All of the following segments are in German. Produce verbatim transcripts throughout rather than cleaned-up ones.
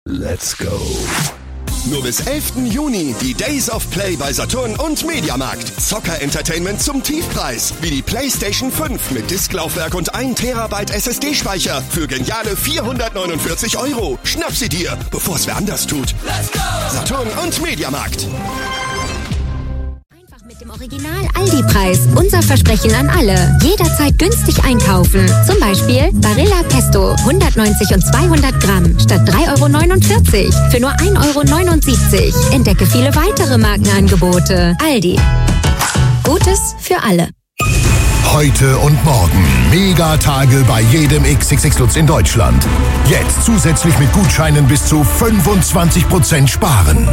Let's go. Nur bis elften Juni die Days of Play bei Saturn und Mediamarkt. Zocker-Entertainment zum Tiefpreis. Wie die PlayStation fünf mit Disklaufwerk und ein Terabyte S S D-Speicher für geniale vierhundertneunundvierzig Euro. Schnapp sie dir, bevor es wer anders tut. Let's go. Saturn und Mediamarkt. Mit dem Original Aldi-Preis. Unser Versprechen an alle. Jederzeit günstig einkaufen. Zum Beispiel Barilla Pesto hundertneunzig und zweihundert Gramm statt drei Euro neunundvierzig für nur ein Euro neunundsiebzig. Entdecke viele weitere Markenangebote. Aldi. Gutes für alle. Heute und morgen Megatage bei jedem X X X Lutz in Deutschland. Jetzt zusätzlich mit Gutscheinen bis zu fünfundzwanzig Prozent sparen.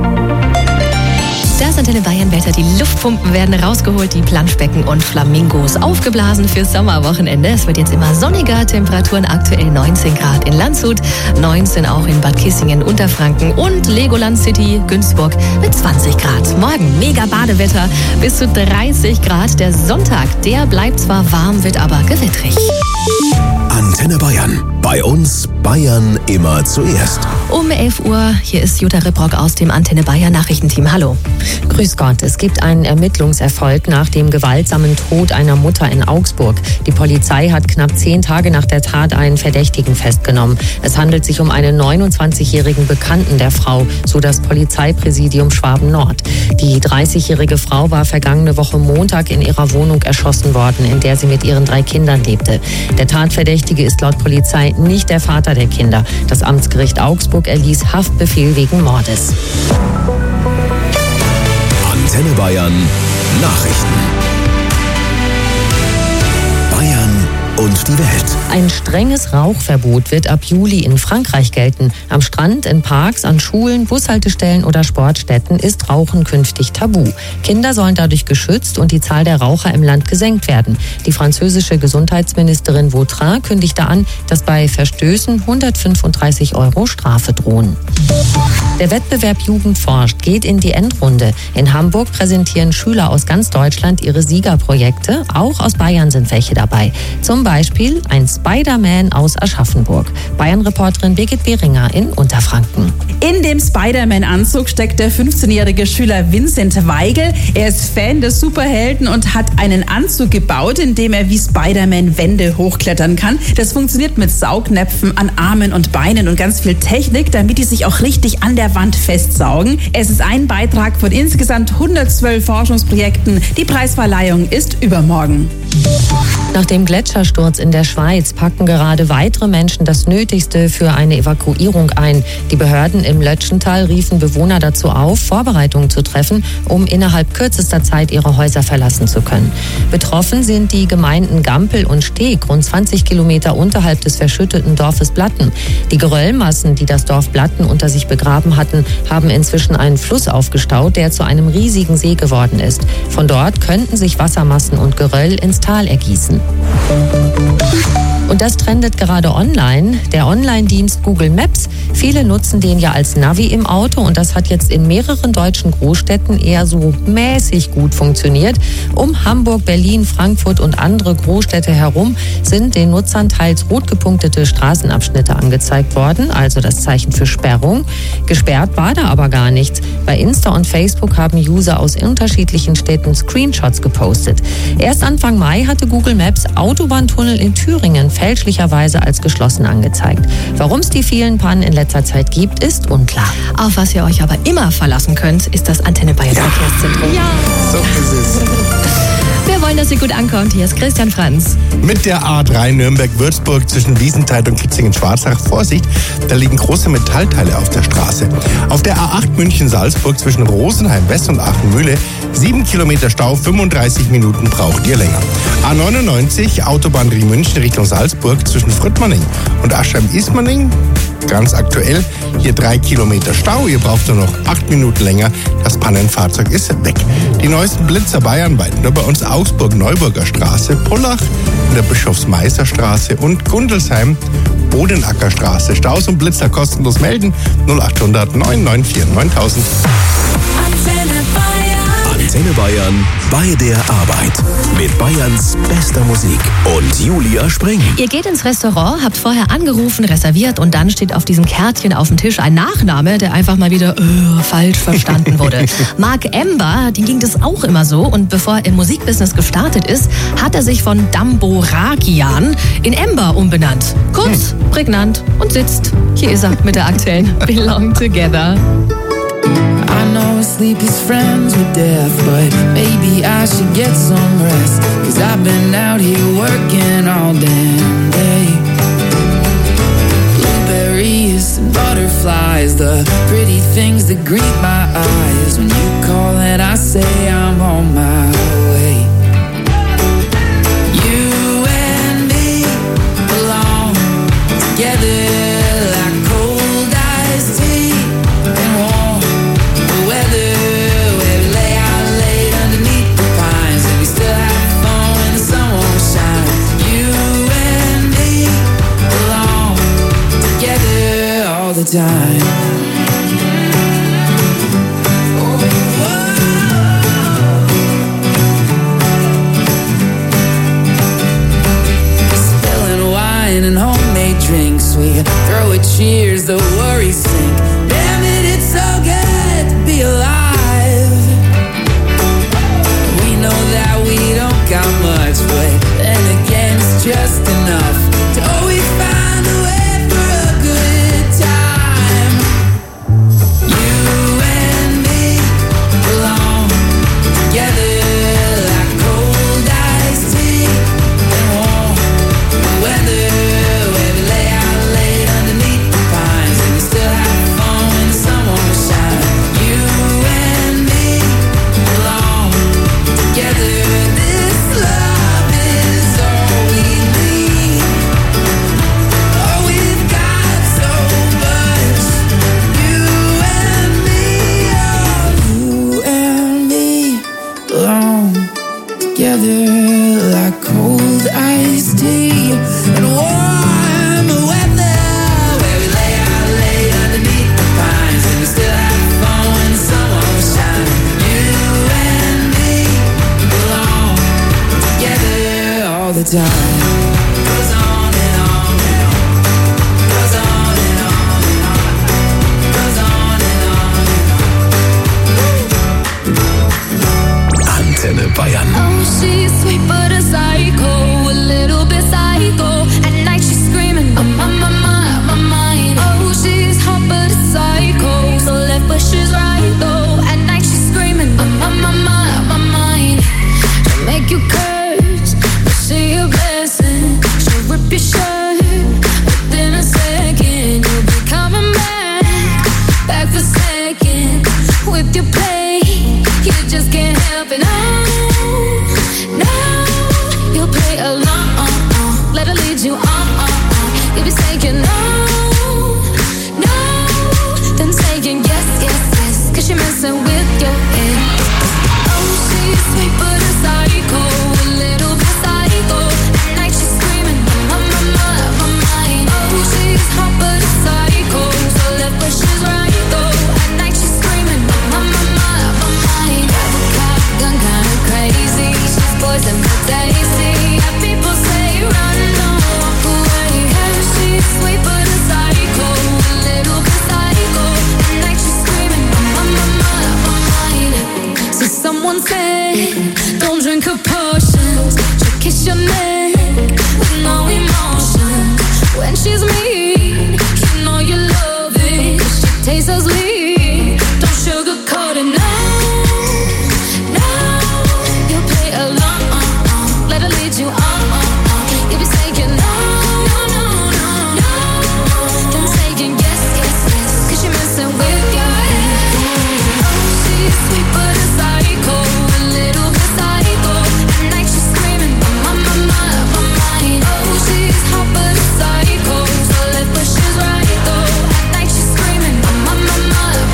Das Antenne Bayern Wetter. Die Luftpumpen werden rausgeholt, die Planschbecken und Flamingos aufgeblasen fürs Sommerwochenende. Es wird jetzt immer sonniger. Temperaturen aktuell neunzehn Grad in Landshut, neunzehn auch in Bad Kissingen, Unterfranken und Legoland City, Günzburg mit zwanzig Grad. Morgen mega Badewetter bis zu dreißig Grad. Der Sonntag, der bleibt zwar warm, wird aber gewittrig. Antenne Bayern. Bei uns Bayern immer zuerst. Um elf Uhr, hier ist Jutta Ripprock aus dem Antenne Bayern Nachrichtenteam. Hallo. Grüß Gott, es gibt einen Ermittlungserfolg nach dem gewaltsamen Tod einer Mutter in Augsburg. Die Polizei hat knapp zehn Tage nach der Tat einen Verdächtigen festgenommen. Es handelt sich um einen neunundzwanzigjährigen Bekannten der Frau, so das Polizeipräsidium Schwaben-Nord. Die dreißigjährige Frau war vergangene Woche Montag in ihrer Wohnung erschossen worden, in der sie mit ihren drei Kindern lebte. Der Tatverdächtige ist laut Polizei nicht der Vater der Kinder. Das Amtsgericht Augsburg erließ Haftbefehl wegen Mordes. Antenne Bayern Nachrichten. Bayern und die Welt. Ein strenges Rauchverbot wird ab Juli in Frankreich gelten. Am Strand, in Parks, an Schulen, Bushaltestellen oder Sportstätten ist Rauchen künftig tabu. Kinder sollen dadurch geschützt und die Zahl der Raucher im Land gesenkt werden. Die französische Gesundheitsministerin Vautrin kündigte an, dass bei Verstößen hundertfünfunddreißig Euro Strafe drohen. Der Wettbewerb Jugend forscht geht in die Endrunde. In Hamburg präsentieren Schüler aus ganz Deutschland ihre Siegerprojekte. Auch aus Bayern sind welche dabei. Zum Beispiel ein Spider-Man aus Aschaffenburg. Bayern-Reporterin Birgit Behringer in Unterfranken. In dem Spider-Man-Anzug steckt der fünfzehnjährige Schüler Vincent Weigel. Er ist Fan des Superhelden und hat einen Anzug gebaut, in dem er wie Spider-Man Wände hochklettern kann. Das funktioniert mit Saugnäpfen an Armen und Beinen und ganz viel Technik, damit die sich auch richtig an der Wand festsaugen. Es ist ein Beitrag von insgesamt hundertzwölf Forschungsprojekten. Die Preisverleihung ist übermorgen. Nach dem Gletschersturz in der Schweiz packen gerade weitere Menschen das Nötigste für eine Evakuierung ein. Die Behörden im Lötschental riefen Bewohner dazu auf, Vorbereitungen zu treffen, um innerhalb kürzester Zeit ihre Häuser verlassen zu können. Betroffen sind die Gemeinden Gampel und Steg, rund zwanzig Kilometer unterhalb des verschütteten Dorfes Blatten. Die Geröllmassen, die das Dorf Blatten unter sich begraben hatten, haben inzwischen einen Fluss aufgestaut, der zu einem riesigen See geworden ist. Von dort könnten sich Wassermassen und Geröll ins Tal ergießen. Und das trendet gerade online. Der Online-Dienst Google Maps. Viele nutzen den ja als Navi im Auto und das hat jetzt in mehreren deutschen Großstädten eher so mäßig gut funktioniert. Um Hamburg, Berlin, Frankfurt und andere Großstädte herum sind den Nutzern teils rot gepunktete Straßenabschnitte angezeigt worden, also das Zeichen für Sperrung. Gesperrt war da aber gar nichts. Bei Insta und Facebook haben User aus unterschiedlichen Städten Screenshots gepostet. Erst Anfang Mai hatte Google Maps Autobahntunnel in Thüringen fälschlicherweise als geschlossen angezeigt. Warum es die vielen Pannen in letzter Zeit gibt, ist unklar. Auf was ihr euch aber immer verlassen könnt, ist das Antenne Bayern ja. Verkehrszentrum. Ja, so ist es. Wir wollen, dass sie gut ankommt. Hier ist Christian Franz. Mit der A drei Nürnberg-Würzburg zwischen Wiesenthal und Kitzingen-Schwarzach. Vorsicht, da liegen große Metallteile auf der Straße. Auf der A acht München-Salzburg zwischen Rosenheim-West und Aachen-Mühle. sieben Kilometer Stau, fünfunddreißig Minuten braucht ihr länger. A neunundneunzig Autobahn Rie-München Richtung Salzburg zwischen Fröttmanning und Aschheim-Ismaning. Ganz aktuell, hier drei Kilometer Stau. Ihr braucht nur noch acht Minuten länger. Das Pannenfahrzeug ist weg. Die neuesten Blitzer bayernweit nur bei uns Augsburg-Neuburger Straße, Pullach in der Bischofsmeisterstraße und Gundelsheim, Bodenackerstraße. Staus und Blitzer kostenlos melden. null achthundert neun neun vier neuntausend. Antenne Bayern. Antenne Bayern bei der Arbeit. Mit Bayerns bester Musik und Julia Spring. Ihr geht ins Restaurant, habt vorher angerufen, reserviert und dann steht auf diesem Kärtchen auf dem Tisch ein Nachname, der einfach mal wieder äh, falsch verstanden wurde. Mark Ember, dem ging das auch immer so und bevor er im Musikbusiness gestartet ist, hat er sich von Damborakian in Ember umbenannt. Kurz, hm. prägnant und sitzt. Hier ist er mit der aktuellen Belong Together. I know sleep is friends with death, but maybe I should get some rest, 'cause I've been out here working all damn day. Blueberries and butterflies, the pretty things that greet my eyes. When you call and I say I'm on my way. You and me belong together. The time. Spilling wine and homemade drinks, we throw a cheers, the worries sink. Damn it, it's so good to be alive. We know that we don't got much, but then again it's just enough to always find a way. Antenne Bayern. Oh, she's sweet but a psycho, a little bit psycho. At night she's screaming, I'm on my mind, my mind. Oh, she's hot but a psycho, so left but she's right though. At night she's screaming, I'm on my mind, my mind. She'll make you curse, but see a blessing. She'll rip your shirt within a second. You'll be coming back, back for second with your play. You just can't help it. No, no, you'll play along. Let her lead you on. You'll be saying no, no, then saying yes, yes, yes, 'cause you're messing with your head. Oh, she's sweet but a psycho, a little bit psycho. At night she's screaming, my, my, my, my mind. Oh, she's hot but a psycho, so left but she's right though. At night she's screaming, my, my, my, my mind. Gun kinda crazy, she's poison but tasty. Yeah, people say run, no, walk away. Yeah, she's sweet but a psycho, a little bit psycho. At night she's screaming, my, my, my, my mind. So someone said, don't drink her potions. She'll kiss your neck with no emotion. When she's mean, you know you love it. She tastes so sweet, don't sugarcoat it, no. Let her lead you on. You'll be saying no, no, no, no, no. Don't saying yes, yes, yes, 'cause you're messing with your head. Oh, she's sweet but a psycho, a little bit psycho. At night she's screaming, my, my, my, my mind. Oh, she's hot but a psycho, so left but she's right though. At night she's screaming, my, my, my,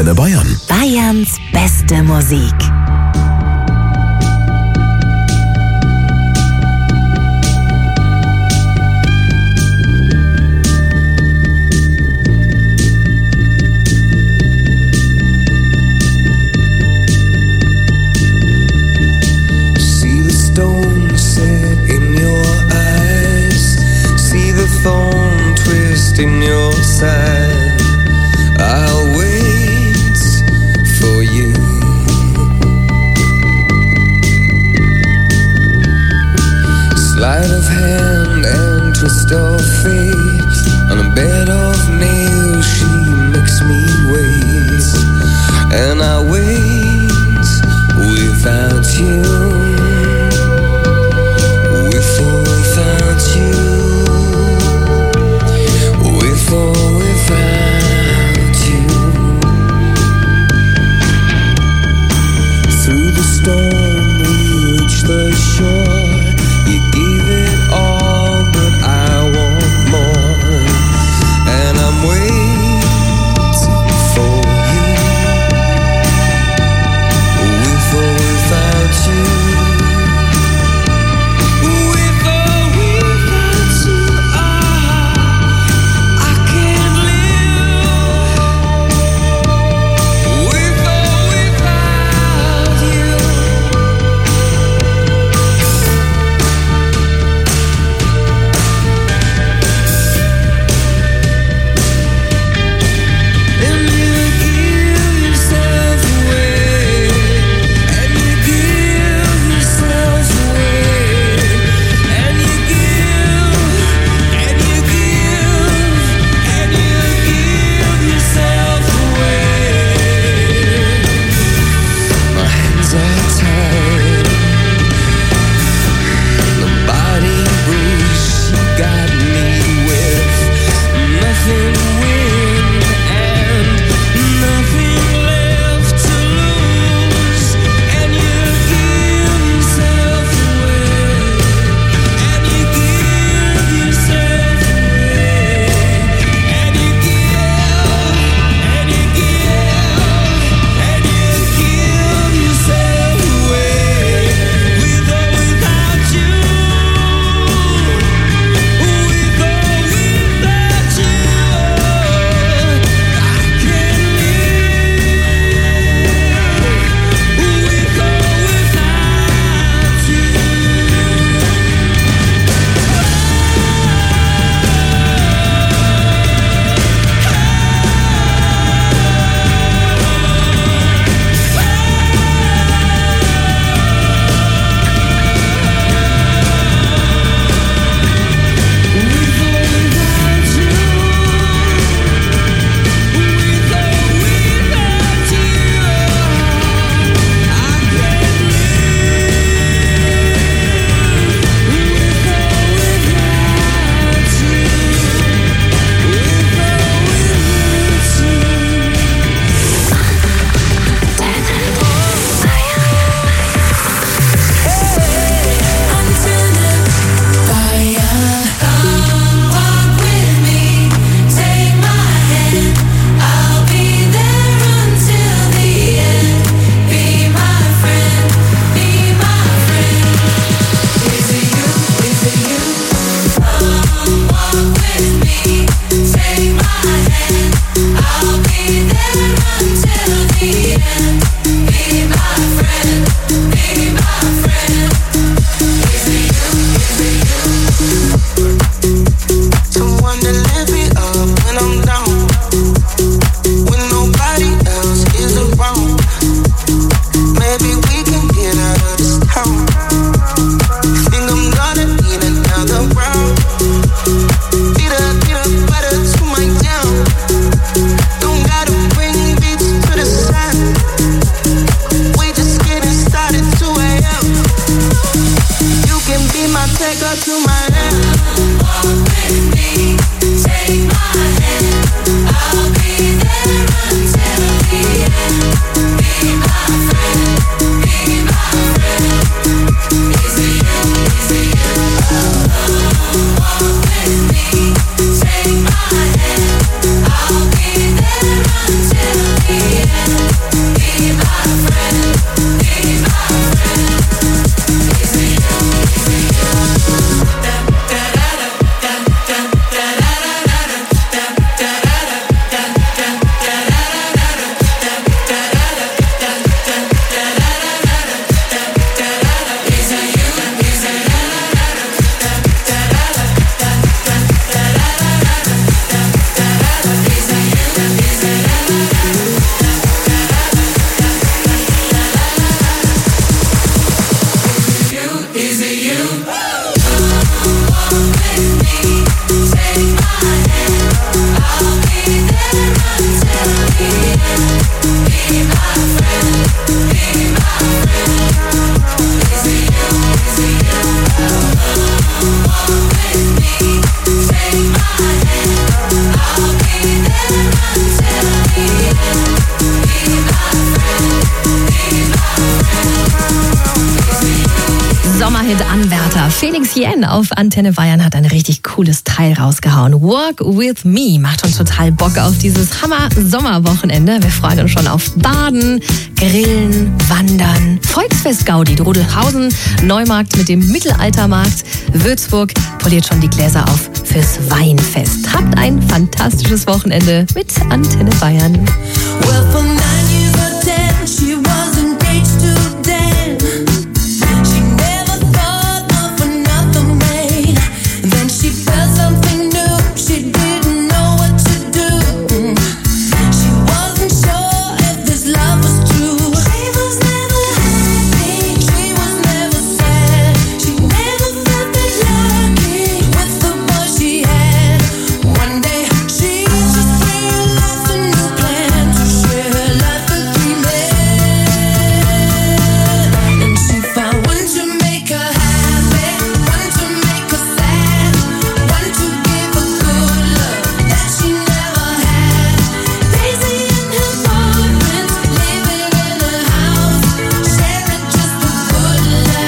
Antenne Bayern. Bayerns beste Musik. Thorn twist in your side. I'll wait for you. Sleight of hand and twist of fate. On a bed of nails she makes me wait. And I wait without you. With or without you. The shore, you gave it all, but I want more, and I'm waiting for you, with or without you, with or without you, I, I can't live, with or without you. I'll be there until the end. Felix Jen auf Antenne Bayern hat ein richtig cooles Teil rausgehauen. Walk with me macht schon total Bock auf dieses Hammer-Sommerwochenende. Wir freuen uns schon auf Baden, Grillen, Wandern, Volksfest Gaudi, Rodelhausen, Neumarkt mit dem Mittelaltermarkt, Würzburg poliert schon die Gläser auf fürs Weinfest. Habt ein fantastisches Wochenende mit Antenne Bayern. Well, for nine years or ten, she was engaged to Dan. She never thought of another man. Then she felt something new. She didn't know what to do. She wasn't sure if this love was true. She was never happy. She was never sad. She never felt that lucky with the boy she had. One day she just realized a new plan to share life with three men. And she found one to make her happy, one to make her sad, one to give her good love that she never had. Daisy and her boyfriend living in a house, sharing just a good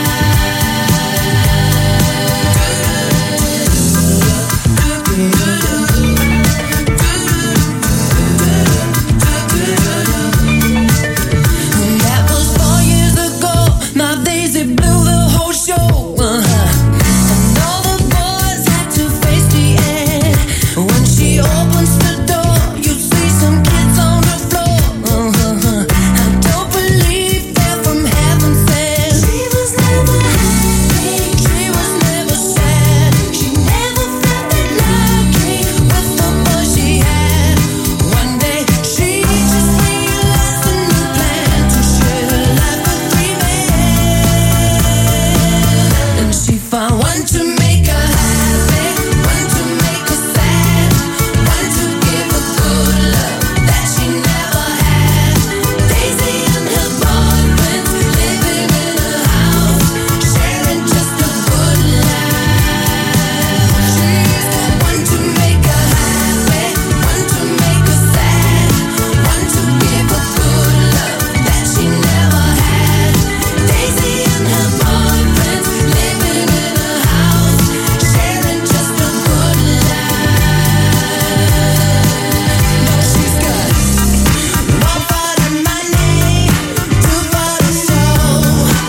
That was four years ago. Now Daisy blew the whole show. Uh-huh. And all the boys had to face the end. When she opens the door, you see some kids on the floor. Uh-huh. I don't believe they're from heaven sent. She was never happy. She was never sad. She never felt that lucky with the boy she had. One day she just realized a new plan to share life with three men. And she found one to make her happy, one to make her sad, one to give her good love that she never had. Daisy and her boyfriend living in a house, sharing just a good life. She's got one to make her happy, one to make her sad, one to give her good love that she never had. Daisy and her boyfriend living in a house, sharing just a good life. Now she's got one for the money, two for the show,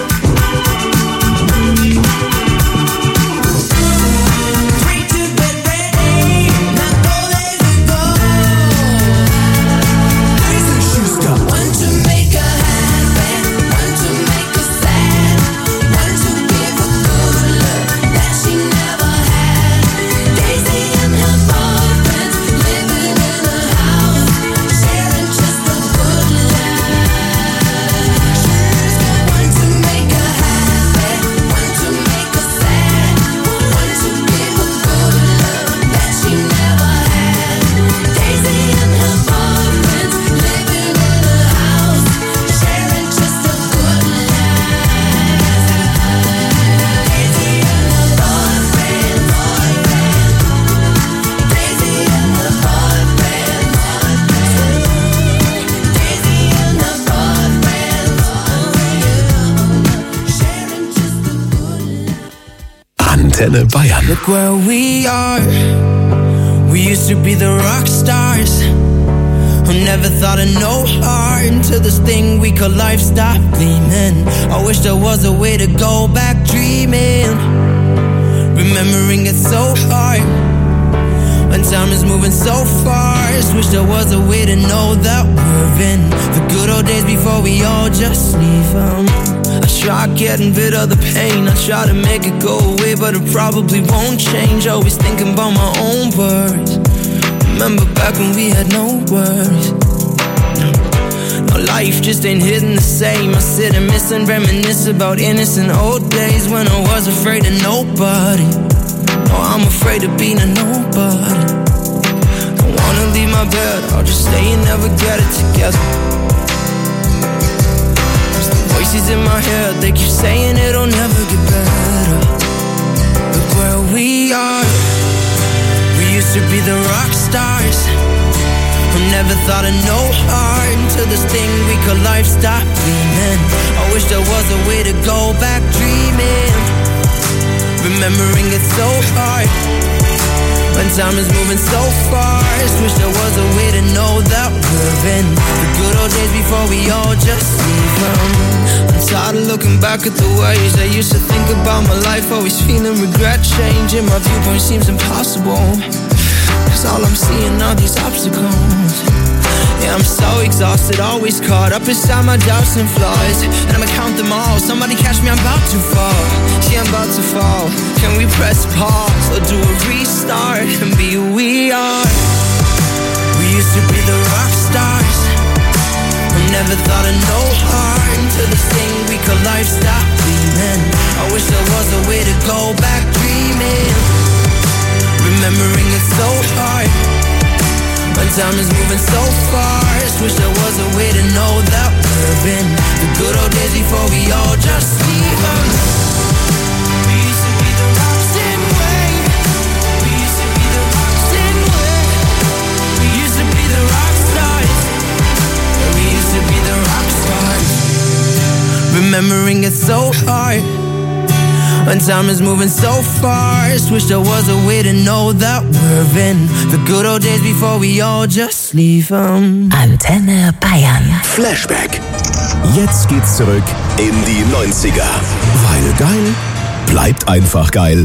three to get ready. Now go lazy go. Daisy, she's got one to make her happy, one to make her sad, one to give her good love that she never had. Daisy and her boyfriend living in a house, sharing just a good life. She's got one to make her happy, one to make her sad, one to give her good love that she never had. Daisy and her boyfriend living in a house, sharing just a good life. Daisy and her boyfriend, boyfriend. Daisy and her boyfriend, boyfriend. Daisy and her boyfriend, boyfriend. Sharing just a good life. Antenne Bayern. Look where we are. We used to be the rock stars who never thought of no heart until this thing we call life stopped gleaming. I wish there was a way to go back dreaming. Remembering it's so hard when time is moving so fast. Wish there was a way to know that we're in the good old days before we all just leave 'em. I try getting rid of the pain, I try to make it go away, but it probably won't change. Always thinking about my own worries. Remember back when we had no worries. No, life just ain't hitting the same. I sit and miss and reminisce about innocent old days when I was afraid of nobody. Oh, I'm afraid of being a nobody. Don't wanna leave my bed, I'll just stay and never get it together. Voices in my head, they keep saying it'll never get better. Look where we are. We used to be the rock stars who never thought of no heart until this thing we call life stopped gleaming. I wish there was a way to go back dreaming. Remembering it so hard when time is moving so fast. Wish there was a way to know that we're in the good old days before we all just leave them. I'm tired of looking back at the ways I used to think about my life, always feeling regret. Changing my viewpoint seems impossible, cause all I'm seeing are these obstacles. Yeah, I'm so exhausted, always caught up inside my doubts and flaws, and I'ma count them all. Somebody catch me, I'm about to fall. See, I'm about to fall. Can we press pause or do a restart and be who we are? We used to be the rock stars. I never thought of no harm to this thing we call life. Stop dreaming. I wish there was a way to go back dreaming. Remembering it so hard when time is moving so fast. Wish there was a way to know that we're in the good old days before we all just leave them. We used to be the rocks in way. We used to be the rocks in way. We used to be the rock stars. We used to be the rock stars. Remembering it so hard when time is moving so fast. Wish there was a way to know that we're in the good old days before we all just leave them. Antenne Bayern. Flashback. Jetzt geht's zurück in die neunziger. Weil geil bleibt einfach geil.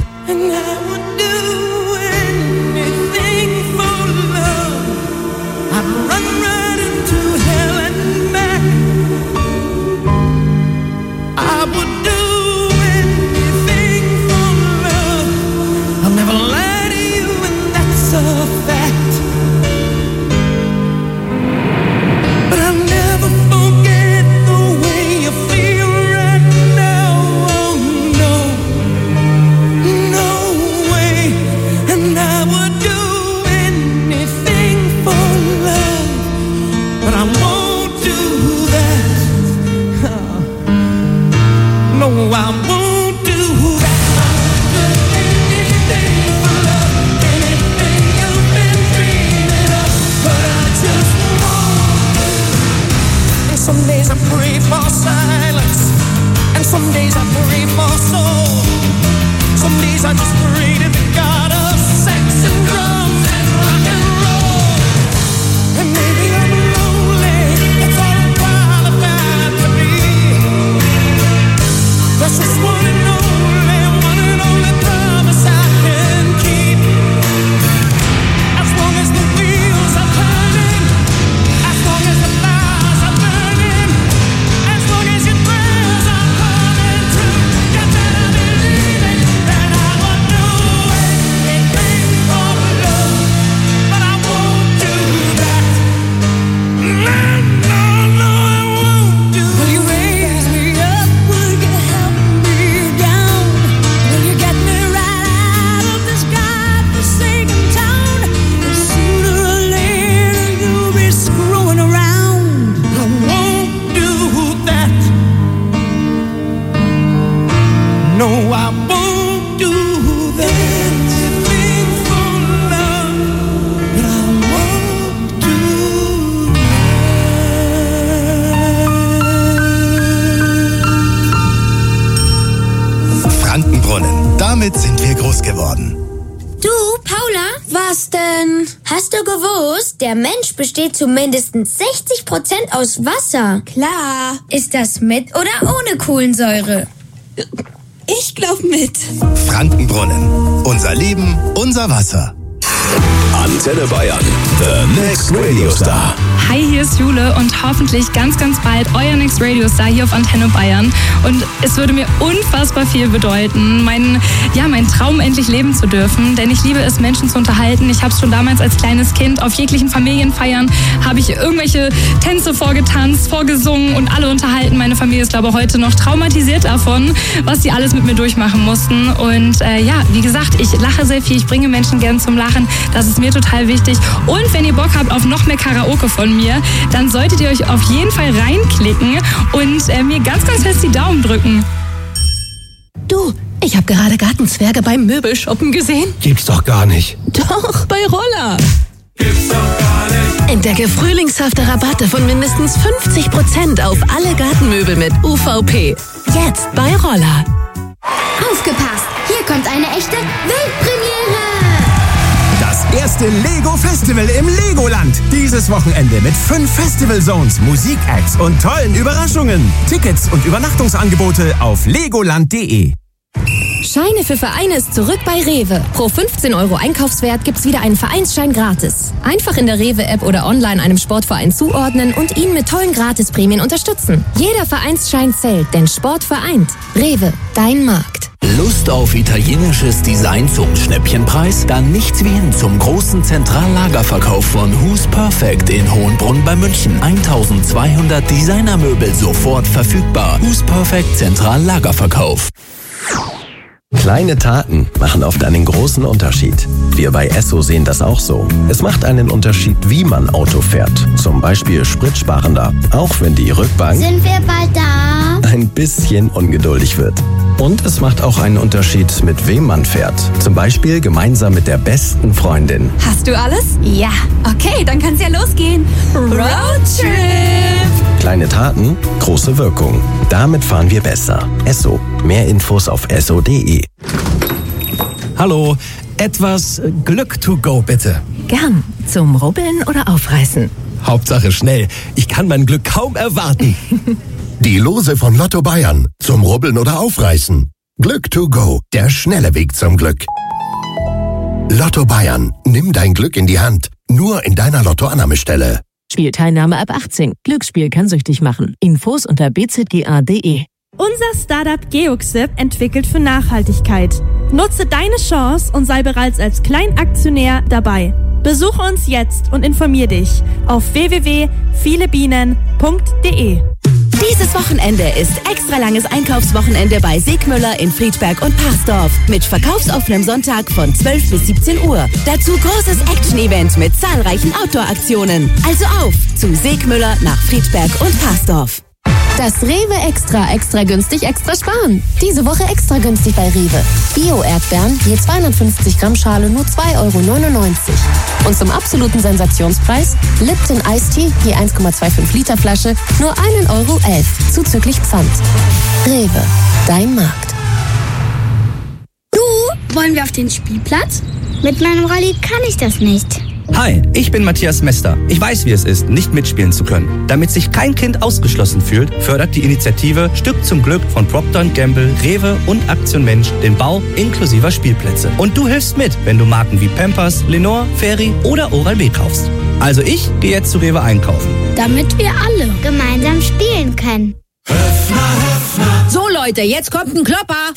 Damit sind wir groß geworden. Du, Paula? Was denn? Hast du gewusst, der Mensch besteht zu mindestens sechzig Prozent aus Wasser? Klar. Ist das mit oder ohne Kohlensäure? Ich glaub mit. Frankenbrunnen. Unser Leben, unser Wasser. Antenne Bayern. The Next Radio Star. Hi, hier ist Jule und hoffentlich ganz, ganz bald euer Next Radio Star hier auf Antenne Bayern. Und es würde mir unfassbar viel bedeuten, meinen, ja, meinen Traum endlich leben zu dürfen. Denn ich liebe es, Menschen zu unterhalten. Ich habe es schon damals als kleines Kind auf jeglichen Familienfeiern, habe ich irgendwelche Tänze vorgetanzt, vorgesungen und alle unterhalten. Meine Familie ist, glaube ich, heute noch traumatisiert davon, was sie alles mit mir durchmachen mussten. Und äh, ja, wie gesagt, ich lache sehr viel, ich bringe Menschen gern zum Lachen. Das ist mir total wichtig. Und wenn ihr Bock habt auf noch mehr Karaoke von mir, dann solltet ihr euch auf jeden Fall reinklicken und äh, mir ganz, ganz fest die Daumen drücken. Du, ich habe gerade Gartenzwerge beim Möbelshoppen gesehen. Gibt's doch gar nicht. Doch, bei Roller. Gibt's doch gar nicht. Entdecke frühlingshafte Rabatte von mindestens fünfzig Prozent auf alle Gartenmöbel mit U V P. Jetzt bei Roller. Aufgepasst! Hier kommt kommt eine echte Weltpremiere. Das erste Lego-Festival im Legoland. Dieses Wochenende mit fünf Festival-Zones, Musikacts und tollen Überraschungen. Tickets und Übernachtungsangebote auf legoland punkt de. Scheine für Vereine ist zurück bei Rewe. Pro fünfzehn Euro Einkaufswert gibt's wieder einen Vereinsschein gratis. Einfach in der Rewe-App oder online einem Sportverein zuordnen und ihn mit tollen Gratisprämien unterstützen. Jeder Vereinsschein zählt, denn Sport vereint. Rewe, dein Markt. Lust auf italienisches Design zum Schnäppchenpreis? Dann nichts wie hin zum großen Zentrallagerverkauf von Who's Perfect in Hohenbrunn bei München. eintausendzweihundert Designermöbel sofort verfügbar. Who's Perfect Zentrallagerverkauf. Kleine Taten machen oft einen großen Unterschied. Wir bei Esso sehen das auch so. Es macht einen Unterschied, wie man Auto fährt. Zum Beispiel spritsparender. Auch wenn die Rückbank Sind wir bald da? ein bisschen ungeduldig wird. Und es macht auch einen Unterschied, mit wem man fährt. Zum Beispiel gemeinsam mit der besten Freundin. Hast du alles? Ja. Okay, dann kann's ja losgehen. Roadtrip! Kleine Taten, große Wirkung. Damit fahren wir besser. Esso. Mehr Infos auf esso punkt de. Hallo, etwas Glück to go bitte. Gern. Zum Rubbeln oder Aufreißen? Hauptsache schnell. Ich kann mein Glück kaum erwarten. Die Lose von Lotto Bayern. Zum Rubbeln oder Aufreißen. Glück to go. Der schnelle Weg zum Glück. Lotto Bayern. Nimm dein Glück in die Hand. Nur in deiner Lottoannahmestelle. Spielteilnahme ab achtzehn. Glücksspiel kann süchtig machen. Infos unter b z g a punkt de. Unser Startup Geoxip entwickelt für Nachhaltigkeit. Nutze deine Chance und sei bereits als Kleinaktionär dabei. Besuche uns jetzt und informier dich auf w w w punkt viele bienen punkt de. Dieses Wochenende ist extra langes Einkaufswochenende bei Segmüller in Friedberg und Parsdorf mit verkaufsoffenem Sonntag von zwölf bis siebzehn Uhr. Dazu großes Action-Event mit zahlreichen Outdoor-Aktionen. Also auf zu Segmüller nach Friedberg und Parsdorf. Das Rewe Extra, extra günstig, extra sparen. Diese Woche extra günstig bei Rewe. Bio-Erdbeeren, je zweihundertfünfzig Gramm Schale, nur zwei Euro neunundneunzig. Und zum absoluten Sensationspreis, Lipton Iced Tea, je eins Komma fünfundzwanzig Liter Flasche, nur ein Euro elf, zuzüglich Pfand. Rewe, dein Markt. Du, wollen wir auf den Spielplatz? Mit meinem Rolli kann ich das nicht. Hi, ich bin Matthias Mester. Ich weiß, wie es ist, nicht mitspielen zu können. Damit sich kein Kind ausgeschlossen fühlt, fördert die Initiative Stück zum Glück von Procter und Gamble, Rewe und Aktion Mensch den Bau inklusiver Spielplätze. Und du hilfst mit, wenn du Marken wie Pampers, Lenore, Fairy oder Oral-B kaufst. Also ich gehe jetzt zu Rewe einkaufen. Damit wir alle gemeinsam spielen können. So Leute, jetzt kommt ein Klopper.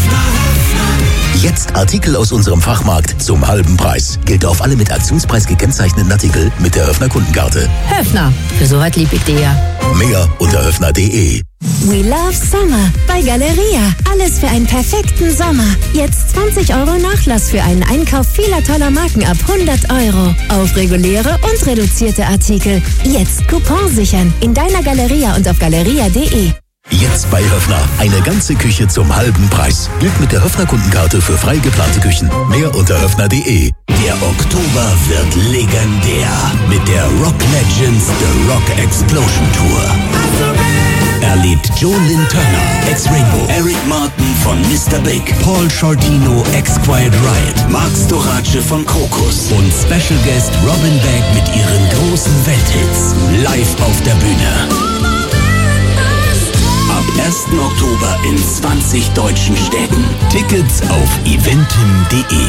Jetzt Artikel aus unserem Fachmarkt zum halben Preis. Gilt auf alle mit Aktionspreis gekennzeichneten Artikel mit der Höfner Kundenkarte. Höfner, für so was lieb ich dir ja. Mehr unter höfner punkt de. We love Summer bei Galeria. Alles für einen perfekten Sommer. Jetzt zwanzig Euro Nachlass für einen Einkauf vieler toller Marken ab hundert Euro. Auf reguläre und reduzierte Artikel. Jetzt Coupon sichern. In deiner Galeria und auf galeria punkt de. Jetzt bei Höfner. Eine ganze Küche zum halben Preis. Gilt mit der Höfner Kundenkarte für frei geplante Küchen. Mehr unter höfner punkt de. Der Oktober wird legendär. Mit der Rock Legends The Rock Explosion Tour. Erlebt Joe Lynn Turner, ex-Rainbow, Eric Martin von Mister Big, Paul Shortino, ex-Quiet Riot, Mark Storace von Krokus und Special Guest Robin Beck mit ihren großen Welthits. Live auf der Bühne. Ab ersten Oktober in zwanzig deutschen Städten. Tickets auf eventim punkt de.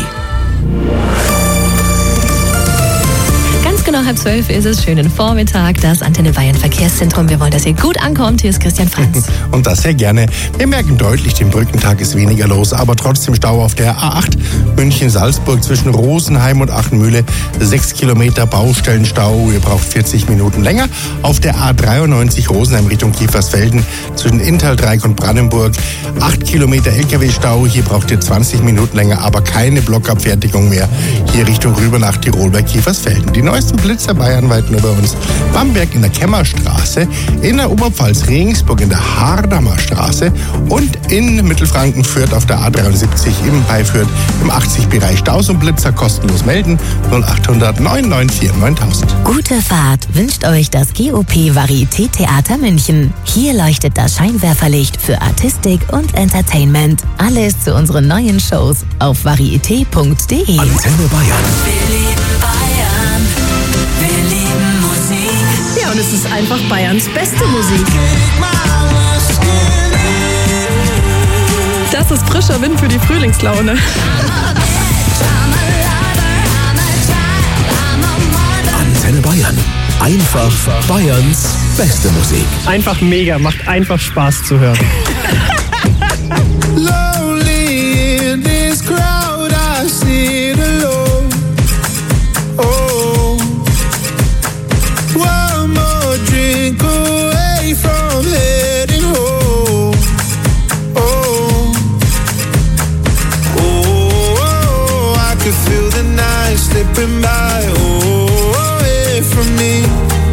Ganz genau halb zwölf ist es. Schönen Vormittag. Das Antenne Bayern Verkehrszentrum. Wir wollen, dass ihr gut ankommt. Hier ist Christian Franz. Und das sehr gerne. Wir merken deutlich, den Brückentag ist weniger los, aber trotzdem Stau auf der A acht München-Salzburg zwischen Rosenheim und Achenmühle. Sechs Kilometer Baustellenstau. Ihr braucht vierzig Minuten länger. Auf der A dreiundneunzig Rosenheim Richtung Kiefersfelden zwischen Inntaldreieck und Brandenburg. Acht Kilometer L K W-Stau. Hier braucht ihr zwanzig Minuten länger, aber keine Blockabfertigung mehr. hier Richtung rüber nach Tirol bei Kiefersfelden. Die neuesten Blitzer bayernweit nur bei uns. Bamberg in der Kämmerstraße, in der Oberpfalz Regensburg in der Hardammer Straße und in Mittelfranken Fürth auf der A dreiundsiebzig im bei Fürth im achtzig-Bereich. Staus und Blitzer kostenlos melden null acht hundert neun neun vier neuntausend. Gute Fahrt wünscht euch das G O P Varieté Theater München. Hier leuchtet das Scheinwerferlicht für Artistik und Entertainment. Alles zu unseren neuen Shows auf varieté punkt de. Antenne Bayern. Wir lieben Bayern, wir lieben Musik. Ja, und es ist einfach Bayerns beste Musik. Das ist frischer Wind für die Frühlingslaune. Antenne Bayern. Einfach Bayerns beste Musik. Einfach mega, macht einfach Spaß zu hören. Lonely in this crowd, I sit alone. Oh, one more drink away from heading home. Oh, oh, I can feel the night slipping by. Oh, away from me.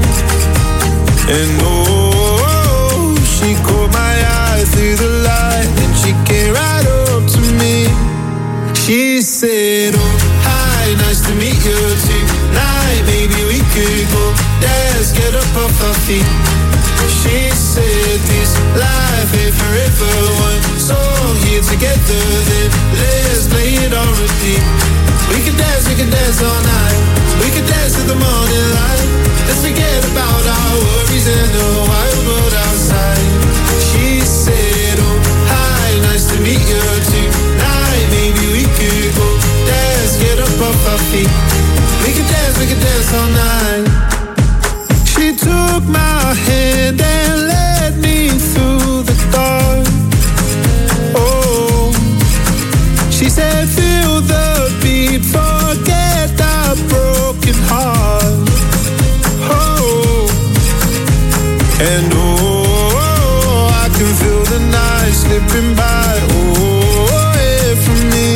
And oh, she caught my eye through the light, and she came right up to me. She said, oh, hi, nice to meet you tonight. Maybe we could go dance, get up off our feet. She said, this life ain't forever. One song here together, then let's play it on repeat. We can dance, we can dance all night. We can dance to the morning light. Let's forget about our worries and the wild world outside. She said, oh, hi, nice to meet you tonight. Maybe we could go dance, get up off our feet. We can dance, we can dance all night. She took my hand and led me through the dark. Oh, she said, feel the beat, forget that broken heart. Oh, and oh, I can feel the night slipping by. Oh, away from me.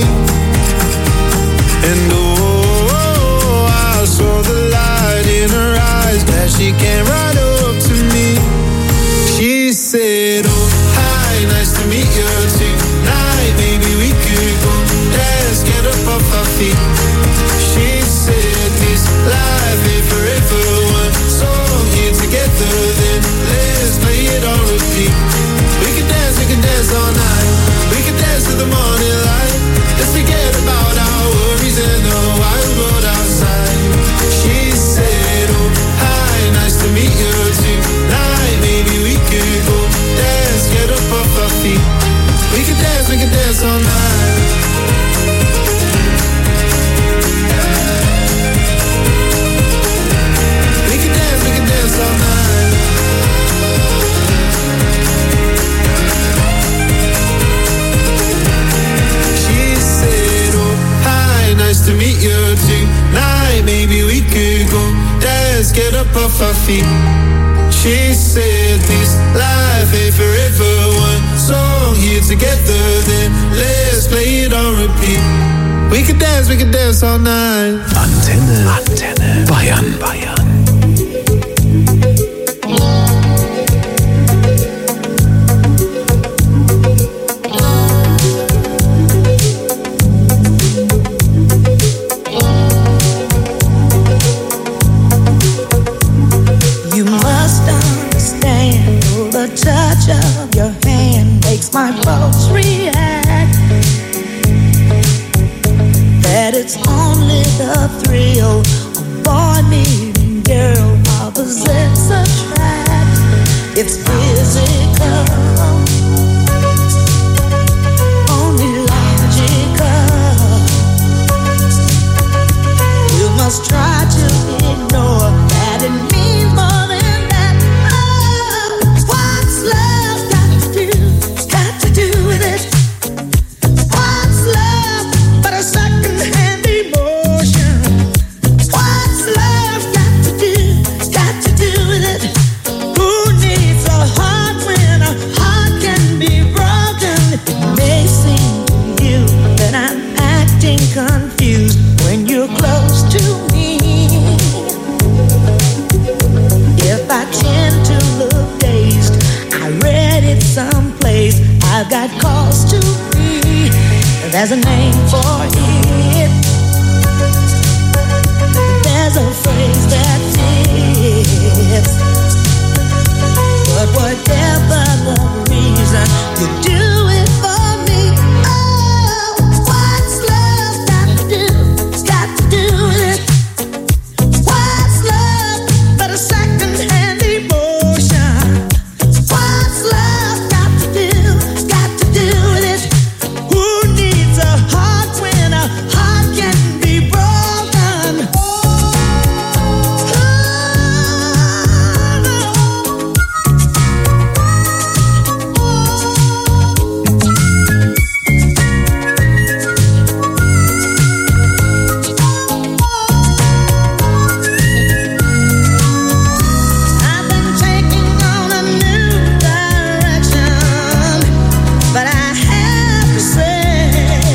And oh, I saw the light in her eyes, that she came right up to me. She said, oh, hi, nice to meet you tonight. Maybe we could go dance, get up off our feet. She said, this life ain't forever. One song here together, then let's play it on repeat. We can dance, we can dance all night. We can dance to the morning light. Let's forget about our worries and the wild world outside. She said, oh, hi, nice to meet you tonight. Maybe we could go dance, get up off our feet. We can dance, we can dance all night. We can dance, we can dance all night. She said, oh, hi, nice to meet you tonight. Maybe we could go dance, get up off our feet. She said, this life ain't forever. One song here together, then let's play it on repeat. We can dance, we can dance all night. Antenne, Antenne Bayern, Bayern. You must understand, the touch of your hand makes my pulse react. That it's only the thrill of boy meeting girl, opposites attract. It's physical, only logical. You must try to ignore that it means more than that. Oh, what's love got to do? Got to do with it. What's love but a second-hand emotion? What's love got to do? Got to do with it. Who needs a heart when a heart There's a name for it. There's a phrase that fits. But whatever the reason, you do it for me. Oh, what's love got to do? Got to do with it. What's love but a second-hand emotion? What's love got to do? Got to do with it. Who needs a heart when a heart can be broken? I've been taking on a new direction, but I have to say,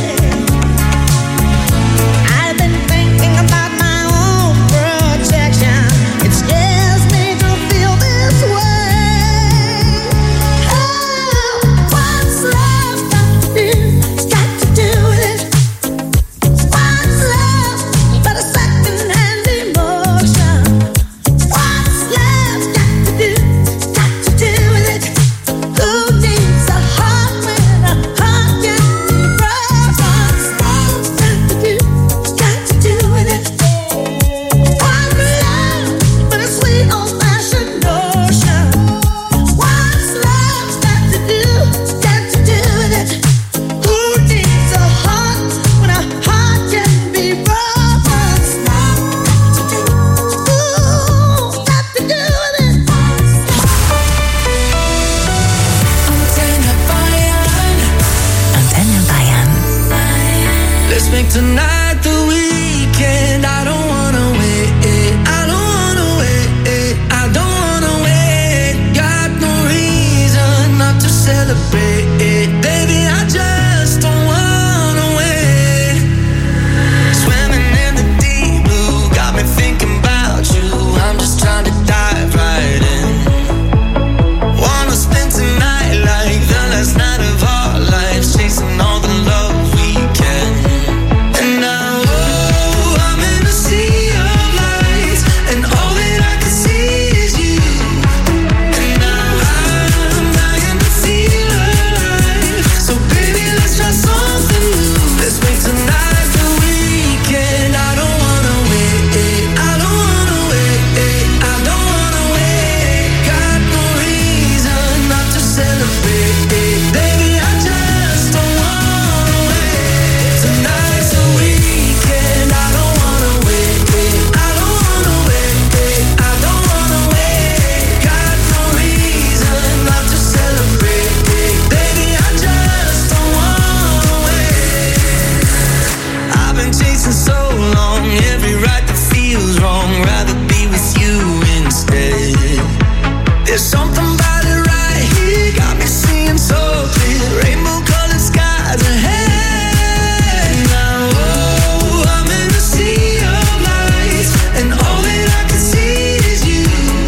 I've been thinking about my own protection. It scares me to feel this way. Oh, what's love got to do? Got to do with it. What's love but a second-hand emotion? What's love got to do? Got to do with it. Who needs a heart when a heart can be broken? What's love got to do? Got to do with it. One love but a sweet old-fashioned notion. What's love got to do? Got to do with it. Who needs a heart when a heart can be broken? What's love got to do? Ooh, got to do with it. Antenne Bayern. Antenne Bayern. Let's make tonight the weekend. I don't wanna wait. I don't wanna wait. I don't wanna wait. Got no reason not to celebrate. Baby, I just don't wanna wait. Swimming in the deep blue, got me thinking about you. I'm just trying to dive right in. Wanna spend tonight like the last night of our lives, chasing all the love we can. And now, oh, I'm in a sea of lights, and all that I can see is you. And now I'm dying to feel alive. So baby, let's try something new. Let's make tonight the weekend. I don't wanna wait. I don't wanna wait. I don't wanna wait. Got no reason not to celebrate. Baby, I just don't wanna wait. Tonight's the weekend. I don't wanna wait. I don't wanna wait. I don't wanna wait. Got no reason not to celebrate. Baby, I just don't wanna wait. I've been chasing so long, every right that feels wrong. Rather be with you instead. There's something about it right here, got me seeing so clear. Rainbow-colored skies ahead. Now, oh, I'm in a sea of lights, and all that I can see is you.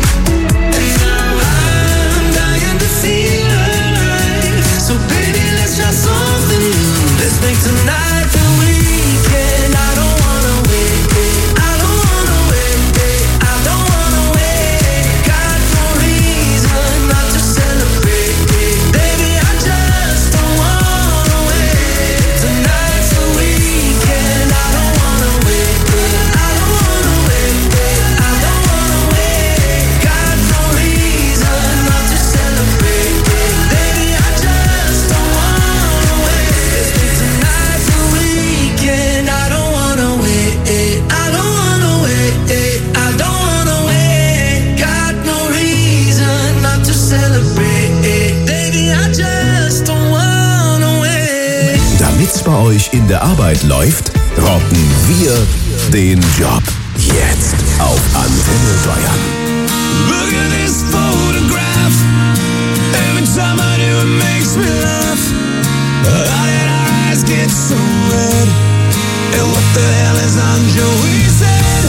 And now I'm dying to feel alive. So baby, let's try something new. Let's make tonight the weekend. I don't wanna wait. I don't wanna wait. I don't wanna wait. Got no reason not to celebrate. Baby, I just don't wanna wait. Tonight's the weekend. I don't wanna wait. I don't wanna wait. I don't wanna wait. Got no reason not to celebrate. Baby, I just don't wanna wait. Let's make tonight the weekend. I don't wanna wait. I don't wanna wait. I don't wanna wait. Got no reason not to celebrate. Baby, I just don't wanna wait. Damit's bei euch in der Arbeit läuft, rocken wir den Job. Jetzt auf Antenne Bayern. Look at this photograph. Every time I do, it makes me laugh. How did our eyes get so red? And what the hell is on Joey's head?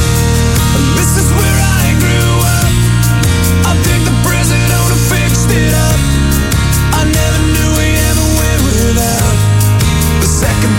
This is where I grew up. I think the president who fixed it up. I never knew we ever went without the second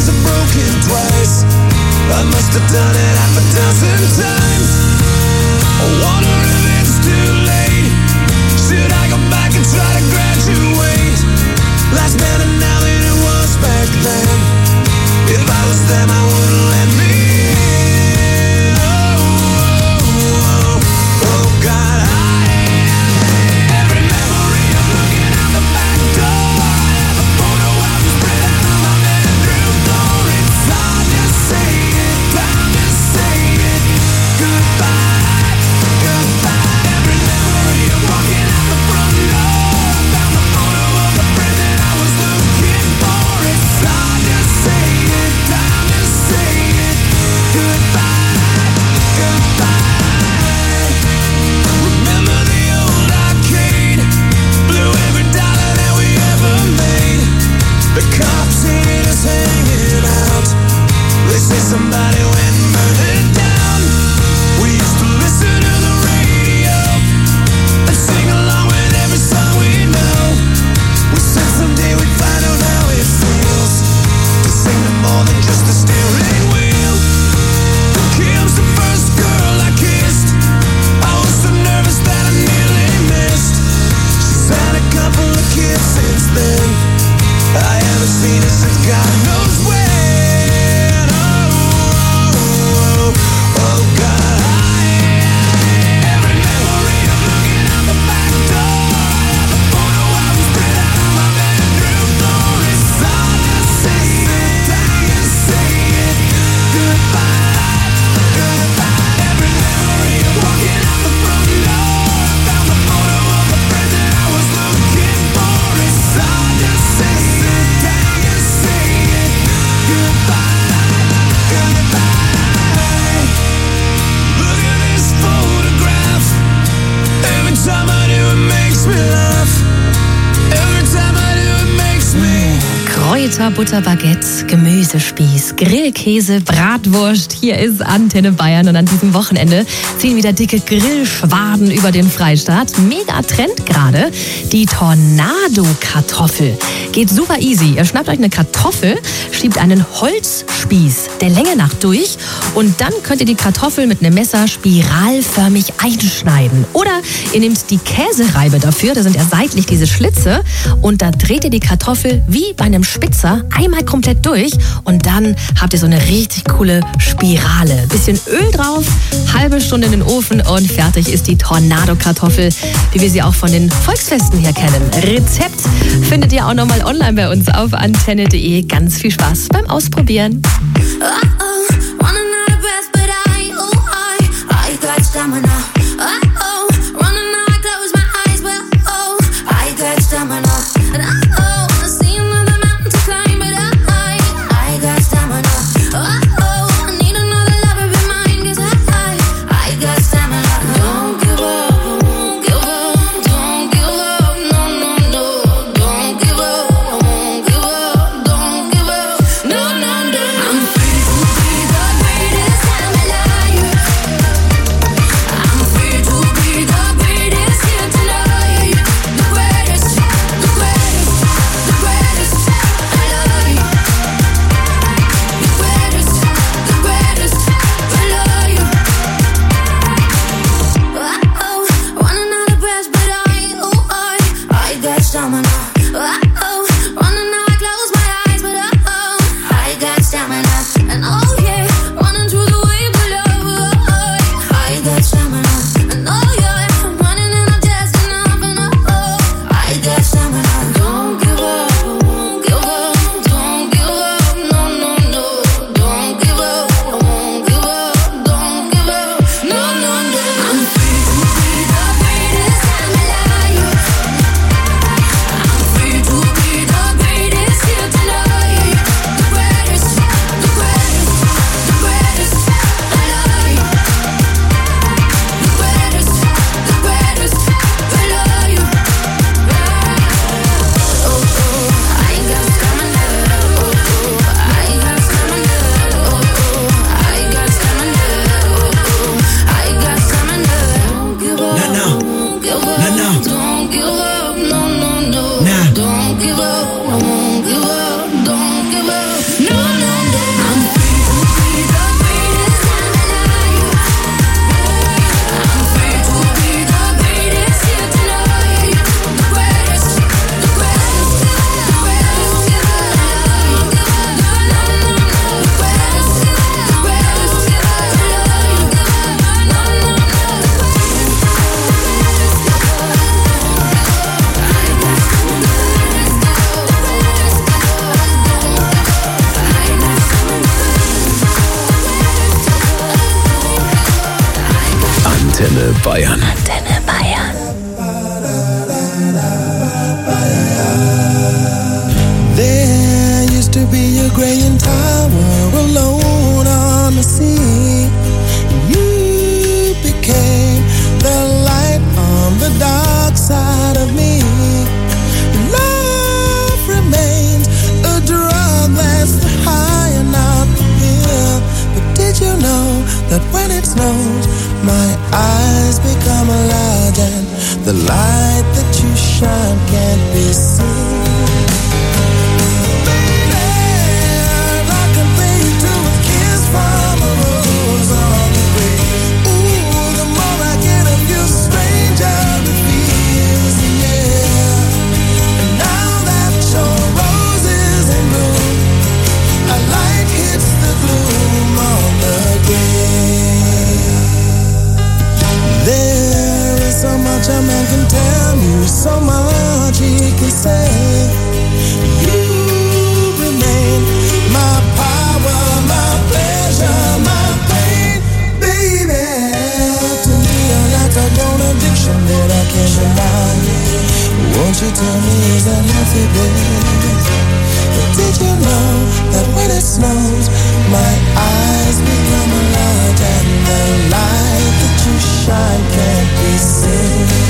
are broken twice. I must have done it half a dozen times. I wonder if it's too late. Should I go back and try to graduate? Life's better now than it was back then. If I was them, I wouldn't let me in. Oh, oh, oh, oh God, I am every memory of looking out the back door. I have a photo album spread out on my bedroom floor. It's hard to say it, time to say it. Goodbye, goodbye. Every memory of walking out the front door. I found the photo of the friend that I was looking for. It's hard to say it, time to say it. Goodbye, goodbye. Remember the old arcade? Blew every dollar that we ever made. The cops seen us hanging out. They say somebody went and burned it down. We used to listen to the radio and sing along with every song we know. We said someday we'd find out how it feels to sing to more than just a steering wheel. Kim's the first girl I kissed. I was so nervous that I nearly missed. She's had a couple of kids since then. I haven't seen her since God knows when. Oh, oh, oh, oh God, I am every memory of looking out the back door. I have a photo album spread out on my bedroom floor. It's hard to say it, time to say it. Goodbye, goodbye. Every memory of walking out the front door. I found the photo of the friend that I was looking for. It's hard to say it, time to say it. Goodbye, goodbye. Look at this photograph. Every time I do it makes me laugh. Every time I do it makes me. Kräuter, Butter, Baguette, Gemüsespieß, Grillkäse, Bratwurst. Hier ist Antenne Bayern und an diesem Wochenende ziehen wieder dicke Grillschwaden über den Freistaat. Mega Trend gerade, die Tornado-Kartoffel. Geht super easy. Ihr schnappt euch eine Kartoffel, schiebt einen Holzspieß der Länge nach durch und dann könnt ihr die Kartoffel mit einem Messer spiralförmig einschneiden. Oder ihr nehmt die Käsereibe dafür, da sind ja seitlich diese Schlitze und da dreht ihr die Kartoffel wie bei einem Spitzer einmal komplett durch und dann habt ihr so eine richtig coole Spirale. Bisschen Öl drauf, halbe Stunde in den Ofen und fertig ist die Tornado-Kartoffel, wie wir sie auch von den Volksfesten her kennen. Rezept findet ihr auch nochmal online bei uns auf antenne punkt de. Ganz viel Spaß beim Ausprobieren. No, no, no. I'm faithful. Bayern. Antenne Bayern. There used to be a graying tower alone on the sea. You became the light on the dark side of me. Love remains a drug that's the high and not the pill. But did you know that when it snows, my eyes become large and the light that you shine can't be seen? A man can tell you so much he can say. You remain my power, my pleasure, my pain, baby. To me you're like a grown addiction that I can't deny. Won't you tell me is that healthy, baby? But did you know that when it snows, my eyes become large and the light that you shine can't be seen?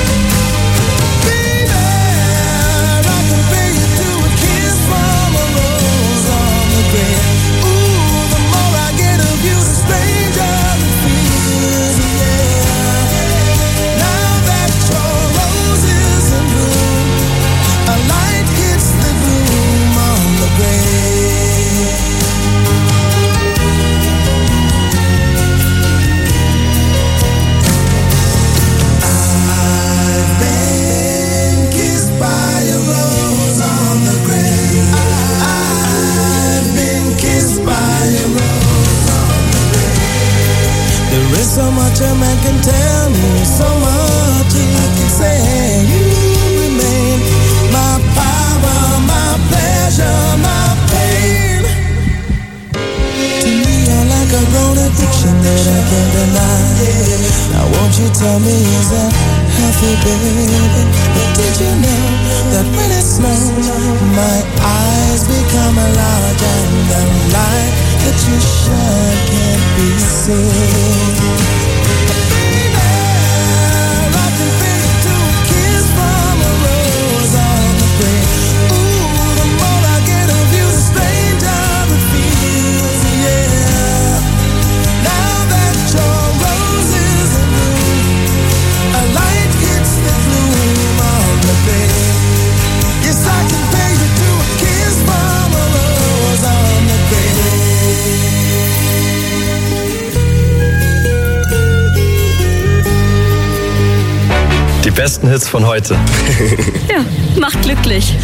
So much a man can tell me, so much he can say. You remain my power, my pleasure, my pain. To me you're like a grown addiction that I can't deny. Now won't you tell me is that healthy, baby? But did you know that when it snows, my eyes become large and the light that you shine can't be seen? Die besten Hits von heute. Ja, macht glücklich.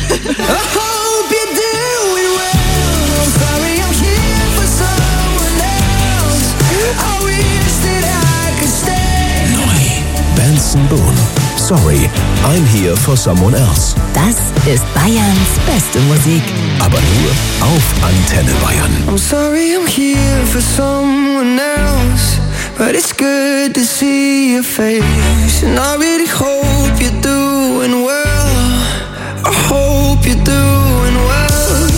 Benson Boone. Sorry, I'm here for someone else. Das ist Bayerns beste Musik. Aber nur auf Antenne Bayern. I'm sorry I'm here for someone else, but it's good to see your face. And I really hope you're doing well. I hope you're doing well.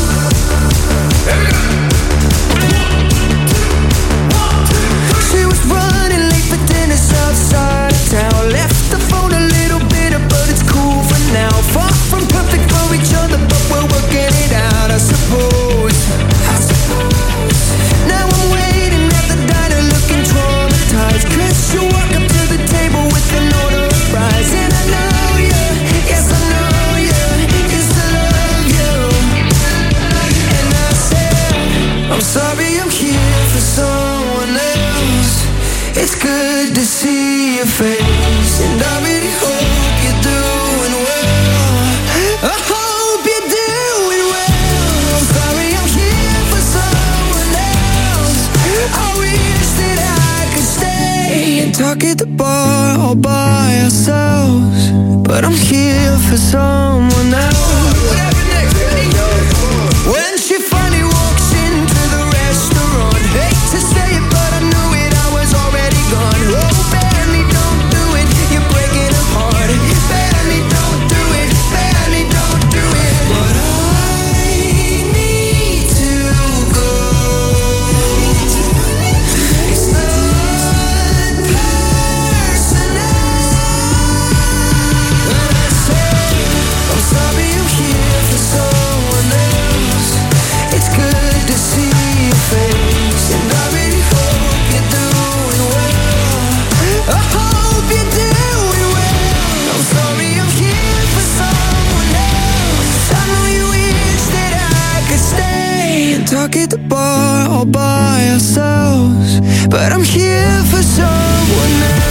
She was running late for dinner outside of town. Left the phone a little bitter, but it's cool for now. Far from perfect for each other, but we're working it out, I suppose. I suppose. Now I'm waiting at the diner looking traumatized, 'cause you walk up to the table with an order of fries. And I know you, yes I know you, used to love you. And I said, I'm sorry I'm here for someone else. It's good to see your face, and I really hope you're doing well. I hope you're doing well. I'm sorry I'm here for someone else. I wish that I could stay and talk at the bar all by ourselves, but I'm here for someone else. When she finally walks into the restaurant, hate to say it, but I knew it, I was already gone. Oh, Benny, don't do but I'm here for someone else.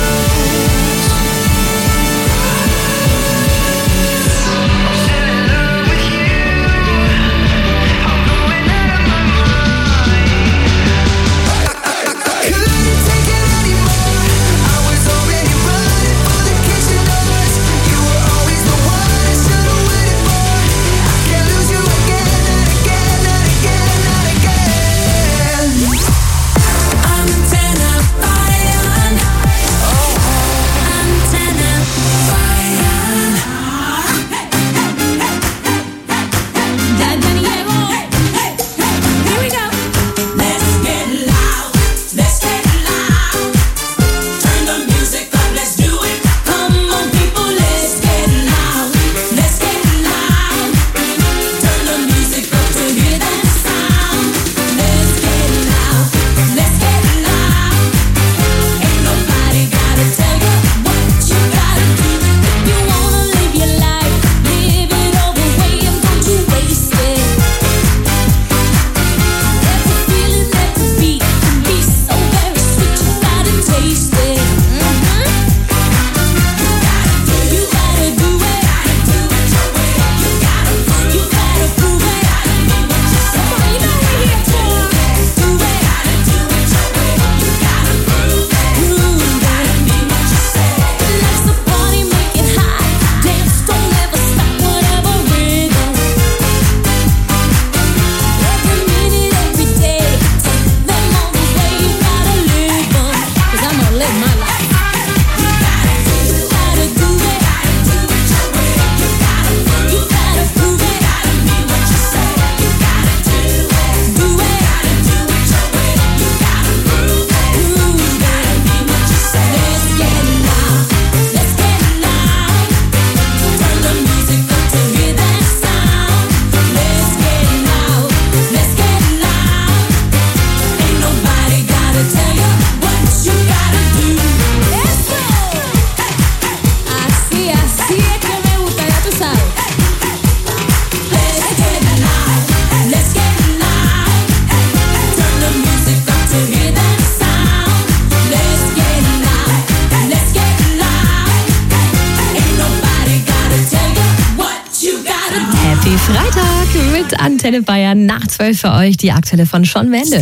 Freitag mit Antenne Bayern. Nach zwölf für euch die aktuelle von Shawn Mendes.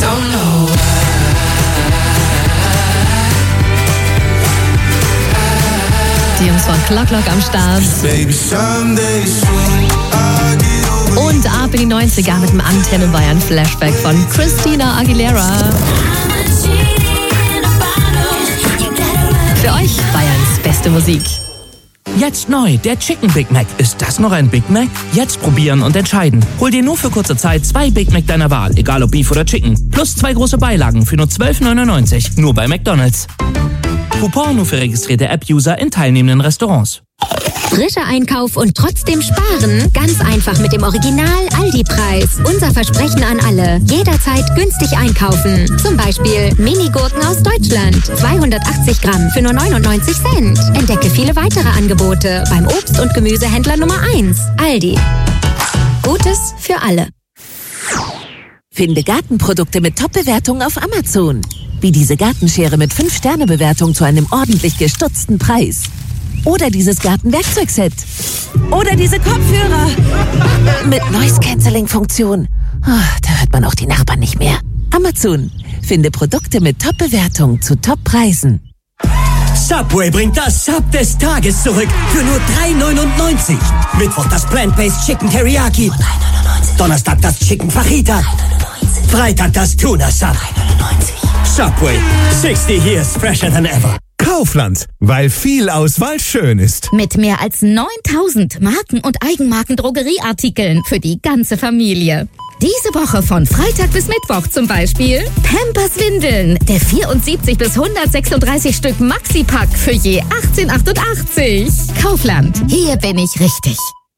Die Jungs von Clock Clock am Start. Und ab in die neunziger mit dem Antenne Bayern Flashback von Christina Aguilera. Für euch Bayerns beste Musik. Jetzt neu, der Chicken Big Mac. Ist das noch ein Big Mac? Jetzt probieren und entscheiden. Hol dir nur für kurze Zeit zwei Big Mac deiner Wahl, egal ob Beef oder Chicken. Plus zwei große Beilagen für nur zwölf neunundneunzig. Nur bei McDonald's. Coupon nur für registrierte App-User in teilnehmenden Restaurants. Frischer Einkauf und trotzdem sparen? Ganz einfach mit dem Original Aldi-Preis. Unser Versprechen an alle. Jederzeit günstig einkaufen. Zum Beispiel Mini-Gurken aus Deutschland. zweihundertachtzig Gramm für nur neunundneunzig Cent. Entdecke viele weitere Angebote beim Obst- und Gemüsehändler Nummer eins. Aldi. Gutes für alle. Finde Gartenprodukte mit Top-Bewertungen auf Amazon. Wie diese Gartenschere mit fünf Sterne Bewertung zu einem ordentlich gestutzten Preis. Oder dieses Gartenwerkzeugset. Oder diese Kopfhörer. Mit Noise-Canceling-Funktion. Oh, da hört man auch die Nachbarn nicht mehr. Amazon. Finde Produkte mit Top-Bewertung zu Top-Preisen. Subway bringt das Sub des Tages zurück für nur drei neunundneunzig. Mittwoch das Plant-Based Chicken Teriyaki. Donnerstag das Chicken Fajita. Freitag das Tuna Sub. Subway. sixty years fresher than ever. Kaufland, weil viel Auswahl schön ist. Mit mehr als neuntausend Marken- und Eigenmarken-Drogerieartikeln für die ganze Familie. Diese Woche von Freitag bis Mittwoch zum Beispiel Pampers Windeln, der vierundsiebzig bis hundertsechsunddreißig Stück Maxi-Pack für je achtzehn achtundachtzig. Kaufland, hier bin ich richtig.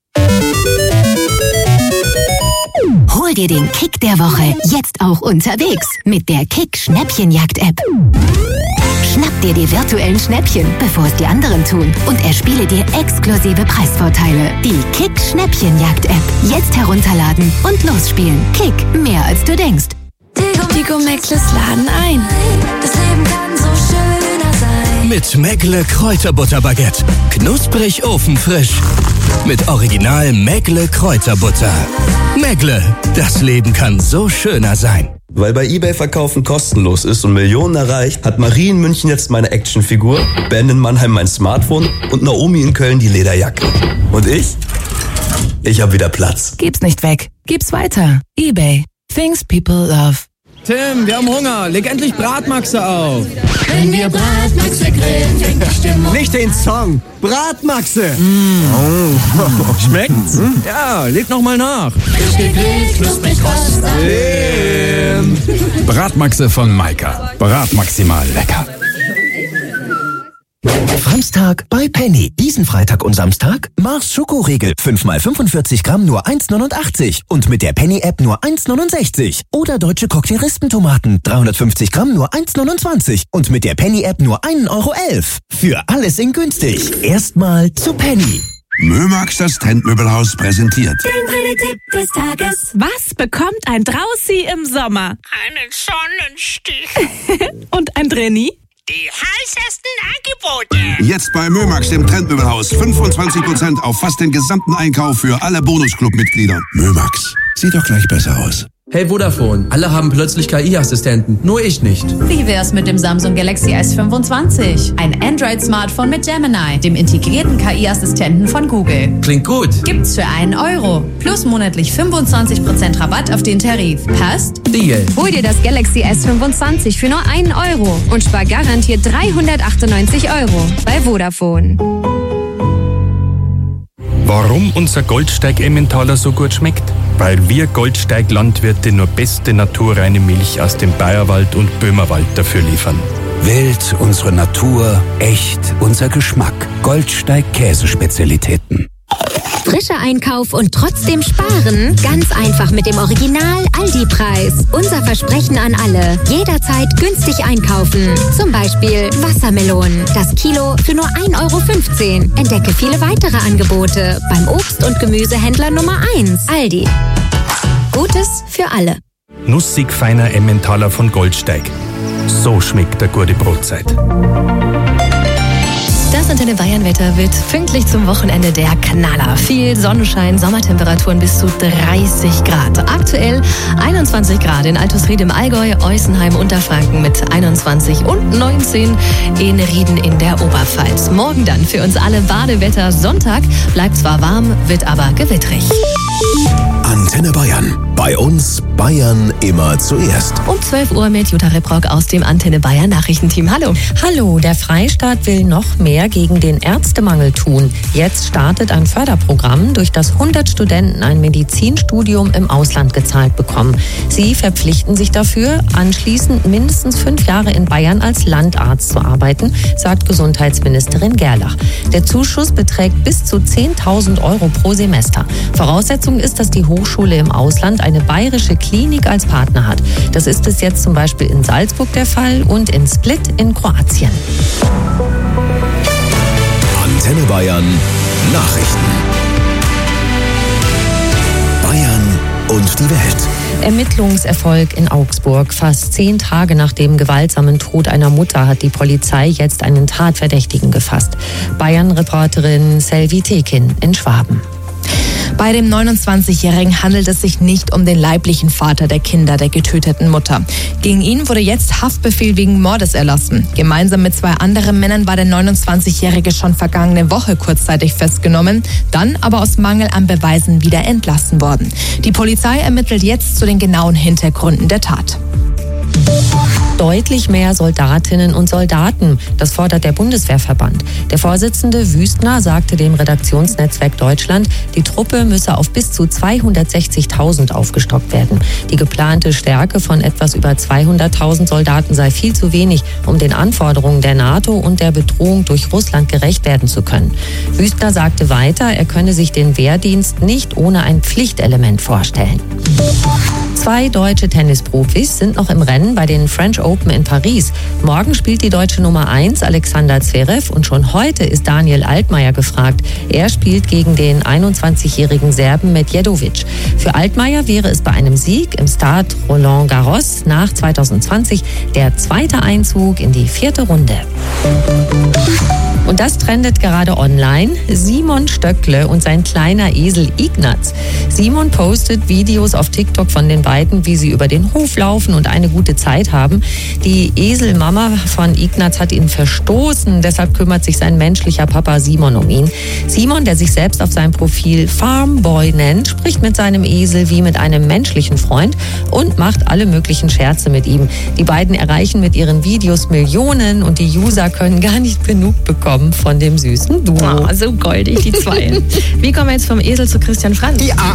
Hol dir den Kick der Woche jetzt auch unterwegs mit der Kick Schnäppchenjagd-App. Schnapp dir die virtuellen Schnäppchen, bevor es die anderen tun, und erspiele dir exklusive Preisvorteile. Die Kick Schnäppchenjagd-App. Jetzt herunterladen und losspielen. Kick, mehr als du denkst. Die Go-Meckles laden ein. Das Leben kann so schöner sein. Mit Meckle Kräuterbutterbaguette. Knusprig ofenfrisch. Mit Original Meckle Kräuterbutter. Meckle, das Leben kann so schöner sein. Weil bei eBay Verkaufen kostenlos ist und Millionen erreicht, hat Marie in München jetzt meine Actionfigur, Ben in Mannheim mein Smartphone und Naomi in Köln die Lederjacke. Und ich? Ich hab wieder Platz. Gib's nicht weg. Gib's weiter. eBay. Things people love. Tim, wir haben Hunger. Leg endlich Bratmaxe auf. Wenn wir Bratmaxe grillen, fängt die Stimmung. Nicht den Song. Bratmaxe. Mm. Oh. Schmeckt's? Hm? Ja, leg noch mal nach. Frisch gegrillt, knusprig rost. Tim. Bratmaxe von Maika. Bratmaximal lecker. Samstag bei Penny. Diesen Freitag und Samstag Mars Schokoriegel. fünf mal fünfundvierzig Gramm nur eins neunundachtzig. Und mit der Penny-App nur eins neunundsechzig. Oder deutsche Cocktailristentomaten. dreihundertfünfzig Gramm nur eins neunundzwanzig. Und mit der Penny-App nur ein Euro elf. Für alles in günstig. Erstmal zu Penny. Mömax, das Trendmöbelhaus, präsentiert. Den Tipp des Tages. Was bekommt ein Draußi im Sommer? Einen Sonnenstich. Und ein Drenni? Die heißesten Angebote. Jetzt bei Mömax, dem Trendmöbelhaus. fünfundzwanzig Prozent auf fast den gesamten Einkauf für alle Bonusclub-Mitglieder. Mömax. Sieht doch gleich besser aus. Hey Vodafone, alle haben plötzlich K I-Assistenten, nur ich nicht. Wie wär's mit dem Samsung Galaxy S fünfundzwanzig? Ein Android-Smartphone mit Gemini, dem integrierten K I-Assistenten von Google. Klingt gut. Gibt's für einen Euro. Plus monatlich fünfundzwanzig Prozent Rabatt auf den Tarif. Passt? Deal. Hol dir das Galaxy S fünfundzwanzig für nur einen Euro und spar garantiert dreihundertachtundneunzig Euro bei Vodafone. Warum unser Goldsteig Emmentaler so gut schmeckt? Weil wir Goldsteig-Landwirte nur beste naturreine Milch aus dem Bayerwald und Böhmerwald dafür liefern. Wild, unsere Natur, echt, unser Geschmack. Goldsteig Käsespezialitäten. Frischer Einkauf und trotzdem sparen? Ganz einfach mit dem Original Aldi-Preis. Unser Versprechen an alle. Jederzeit günstig einkaufen. Zum Beispiel Wassermelonen. Das Kilo für nur ein Euro fünfzehn. Entdecke viele weitere Angebote beim Obst- und Gemüsehändler Nummer eins. Aldi. Gutes für alle. Nussig feiner Emmentaler von Goldsteig. So schmeckt der gute Brotzeit. Das Antenne Bayern Wetter wird pünktlich zum Wochenende der Knaller. Viel Sonnenschein, Sommertemperaturen bis zu dreißig Grad. Aktuell einundzwanzig Grad in Altusried im Allgäu, Eusenheim, Unterfranken mit einundzwanzig und neunzehn in Rieden in der Oberpfalz. Morgen dann für uns alle Badewetter. Sonntag bleibt zwar warm, wird aber gewittrig. Antenne Bayern. Bei uns Bayern immer zuerst. Um zwölf Uhr mit Jutta Reprock aus dem Antenne Bayern Nachrichtenteam. Hallo. Hallo, der Freistaat will noch mehr gegen den Ärztemangel tun. Jetzt startet ein Förderprogramm, durch das hundert Studenten ein Medizinstudium im Ausland gezahlt bekommen. Sie verpflichten sich dafür, anschließend mindestens fünf Jahre in Bayern als Landarzt zu arbeiten, sagt Gesundheitsministerin Gerlach. Der Zuschuss beträgt bis zu zehntausend Euro pro Semester. Voraussetzung ist, dass die Hochschule im Ausland eine bayerische Klinik als Partner hat. Das ist bis jetzt zum Beispiel in Salzburg der Fall und in Split in Kroatien. Antenne Bayern Nachrichten. Bayern und die Welt. Ermittlungserfolg in Augsburg. Fast zehn Tage nach dem gewaltsamen Tod einer Mutter hat die Polizei jetzt einen Tatverdächtigen gefasst. Bayern-Reporterin Selvi Tekin in Schwaben. Bei dem neunundzwanzigjährigen handelt es sich nicht um den leiblichen Vater der Kinder der getöteten Mutter. Gegen ihn wurde jetzt Haftbefehl wegen Mordes erlassen. Gemeinsam mit zwei anderen Männern war der neunundzwanzigjährige schon vergangene Woche kurzzeitig festgenommen, dann aber aus Mangel an Beweisen wieder entlassen worden. Die Polizei ermittelt jetzt zu den genauen Hintergründen der Tat. Deutlich mehr Soldatinnen und Soldaten, das fordert der Bundeswehrverband. Der Vorsitzende Wüstner sagte dem Redaktionsnetzwerk Deutschland, die Truppe müsse auf bis zu zweihundertsechzigtausend aufgestockt werden. Die geplante Stärke von etwas über zweihunderttausend Soldaten sei viel zu wenig, um den Anforderungen der NATO und der Bedrohung durch Russland gerecht werden zu können. Wüstner sagte weiter, er könne sich den Wehrdienst nicht ohne ein Pflichtelement vorstellen. Zwei deutsche Tennisprofis sind noch im Rennen bei den French Open in Paris. Morgen spielt die deutsche Nummer eins Alexander Zverev und schon heute ist Daniel Altmaier gefragt. Er spielt gegen den einundzwanzigjährigen Serben Medjedovic. Für Altmaier wäre es bei einem Sieg im Stade Roland Garros nach zweitausendzwanzig der zweite Einzug in die vierte Runde. Und das trendet gerade online. Simon Stöckle und sein kleiner Esel Ignaz. Simon postet Videos auf TikTok von den beiden, wie sie über den Hof laufen und eine gute Zeit haben. Die Eselmama von Ignaz hat ihn verstoßen, deshalb kümmert sich sein menschlicher Papa Simon um ihn. Simon, der sich selbst auf seinem Profil Farmboy nennt, spricht mit seinem Esel wie mit einem menschlichen Freund und macht alle möglichen Scherze mit ihm. Die beiden erreichen mit ihren Videos Millionen und die User können gar nicht genug bekommen von dem süßen Duo. Oh, so goldig, die zwei. Wie kommen wir jetzt vom Esel zu Christian Franz? Ja.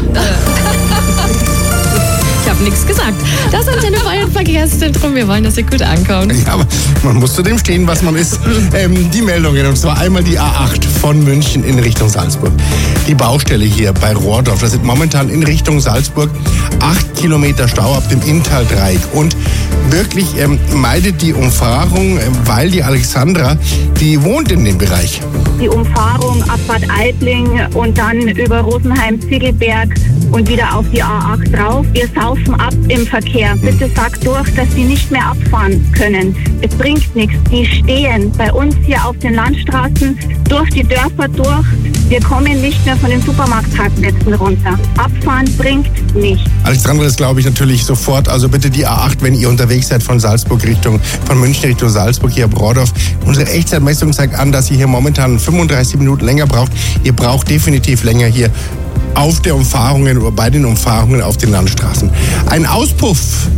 Ich habe nichts gesagt. Das Antenne Bayern Verkehrszentrum. Wir wollen, dass ihr gut ankommt. Ja, aber man muss zu dem stehen, was man ist. Ähm, die Meldungen, und zwar einmal die A acht von München in Richtung Salzburg. Die Baustelle hier bei Rohrdorf, das sind momentan in Richtung Salzburg acht Kilometer Stau ab dem Inntal-Dreieck. Und wirklich ähm, meidet die Umfahrung, weil die Alexandra, die wohnt in dem Bereich. Die Umfahrung ab Bad Aibling und dann über Rosenheim-Ziegelberg und wieder auf die A acht drauf. Wir saufen ab im Verkehr. Bitte sagt durch, dass sie nicht mehr abfahren können. Es bringt nichts. Die stehen bei uns hier auf den Landstraßen durch die Dörfer durch. Wir kommen nicht mehr von den Supermarktparkplätzen runter. Abfahren bringt nichts. Alexandra ist, glaube ich, natürlich sofort. Also bitte die A acht, wenn ihr unterwegs seid von Salzburg Richtung, von München Richtung Salzburg, hier ab Rohrdorf. Unsere Echtzeitmessung zeigt an, dass ihr hier momentan fünfunddreißig Minuten länger braucht. Ihr braucht definitiv länger hier auf der Umfahrungen oder bei den Umfahrungen auf den Landstraßen. Ein Auspuff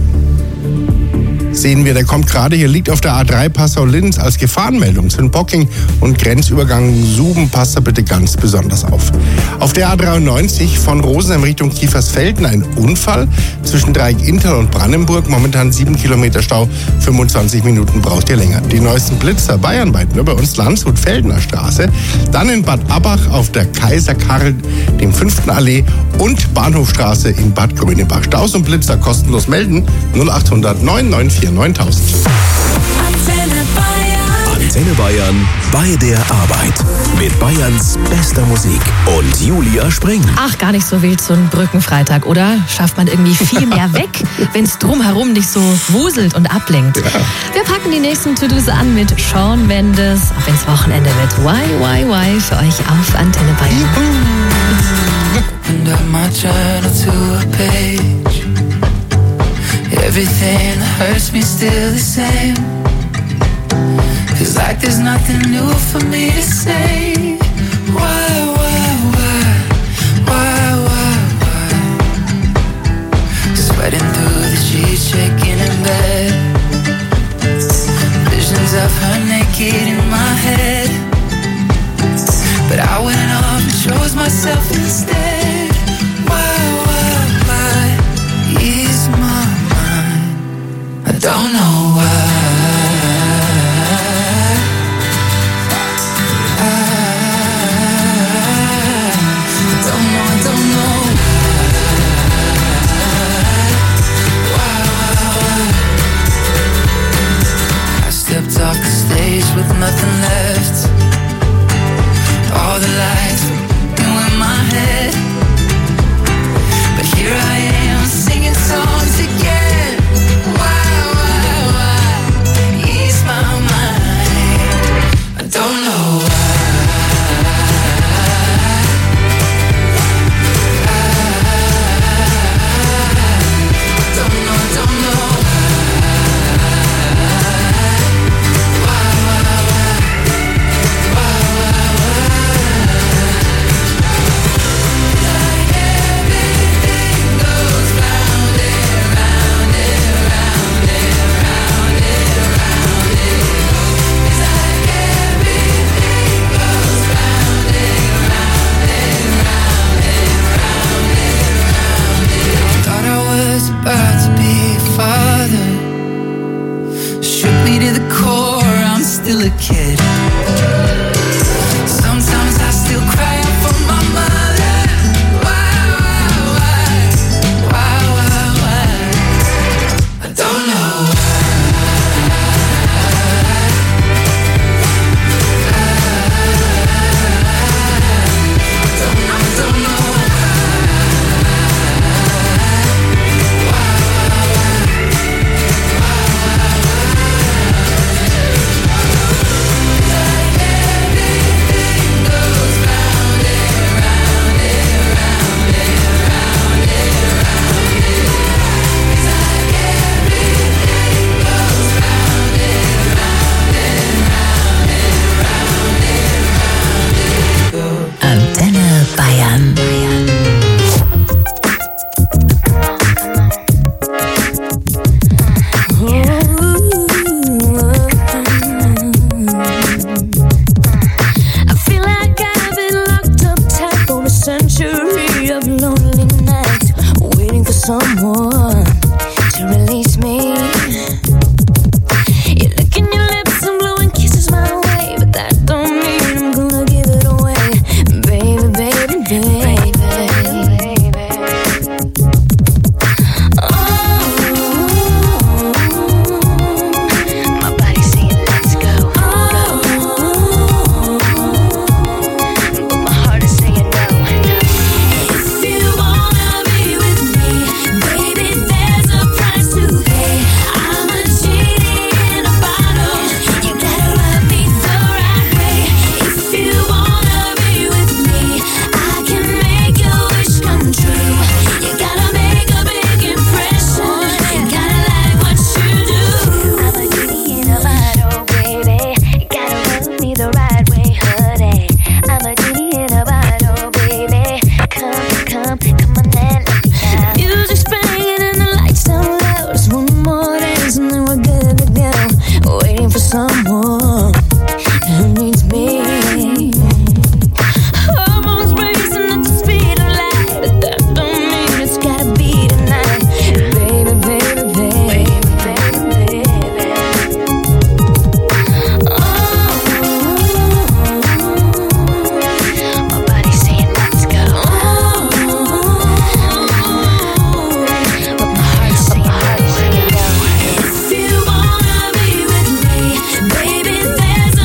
sehen wir, der kommt gerade, hier liegt auf der A drei Passau-Linz als Gefahrenmeldung zwischen Bocking und Grenzübergang Suben. Passt da bitte ganz besonders auf. Auf der A dreiundneunzig von Rosenheim Richtung Kiefersfelden ein Unfall zwischen Dreieck Inntal und Brandenburg. Momentan sieben Kilometer Stau, fünfundzwanzig Minuten braucht ihr länger. Die neuesten Blitzer bayernweit, nur bei uns Landshut-Feldener Straße. Dann in Bad Abbach auf der Kaiser Karl, dem fünften Allee und Bahnhofstraße in Bad Grönebach. Staus und Blitzer kostenlos melden null achthundert neun neun vier neuntausend. Antenne Bayern. Antenne Bayern bei der Arbeit. Mit Bayerns bester Musik und Julia Spring. Ach, gar nicht so wild, so ein Brückenfreitag, oder? Schafft man irgendwie viel mehr weg, wenn es drumherum nicht so wuselt und ablenkt. Ja. Wir packen die nächsten To-Dos an mit Shawn Mendes. Auch ins Wochenende wird Why, Why, Why für euch auf Antenne Bayern. And up my journal to a page. Everything that hurts me still the same. Feels like there's nothing new for me to say. Why, why, why, why, why, why? Sweating through the sheets, shaking in bed. Visions of her naked in my head. But I went off and chose myself instead. Why, why, why is my mind? I don't know why. Off the stage with nothing left. All the lights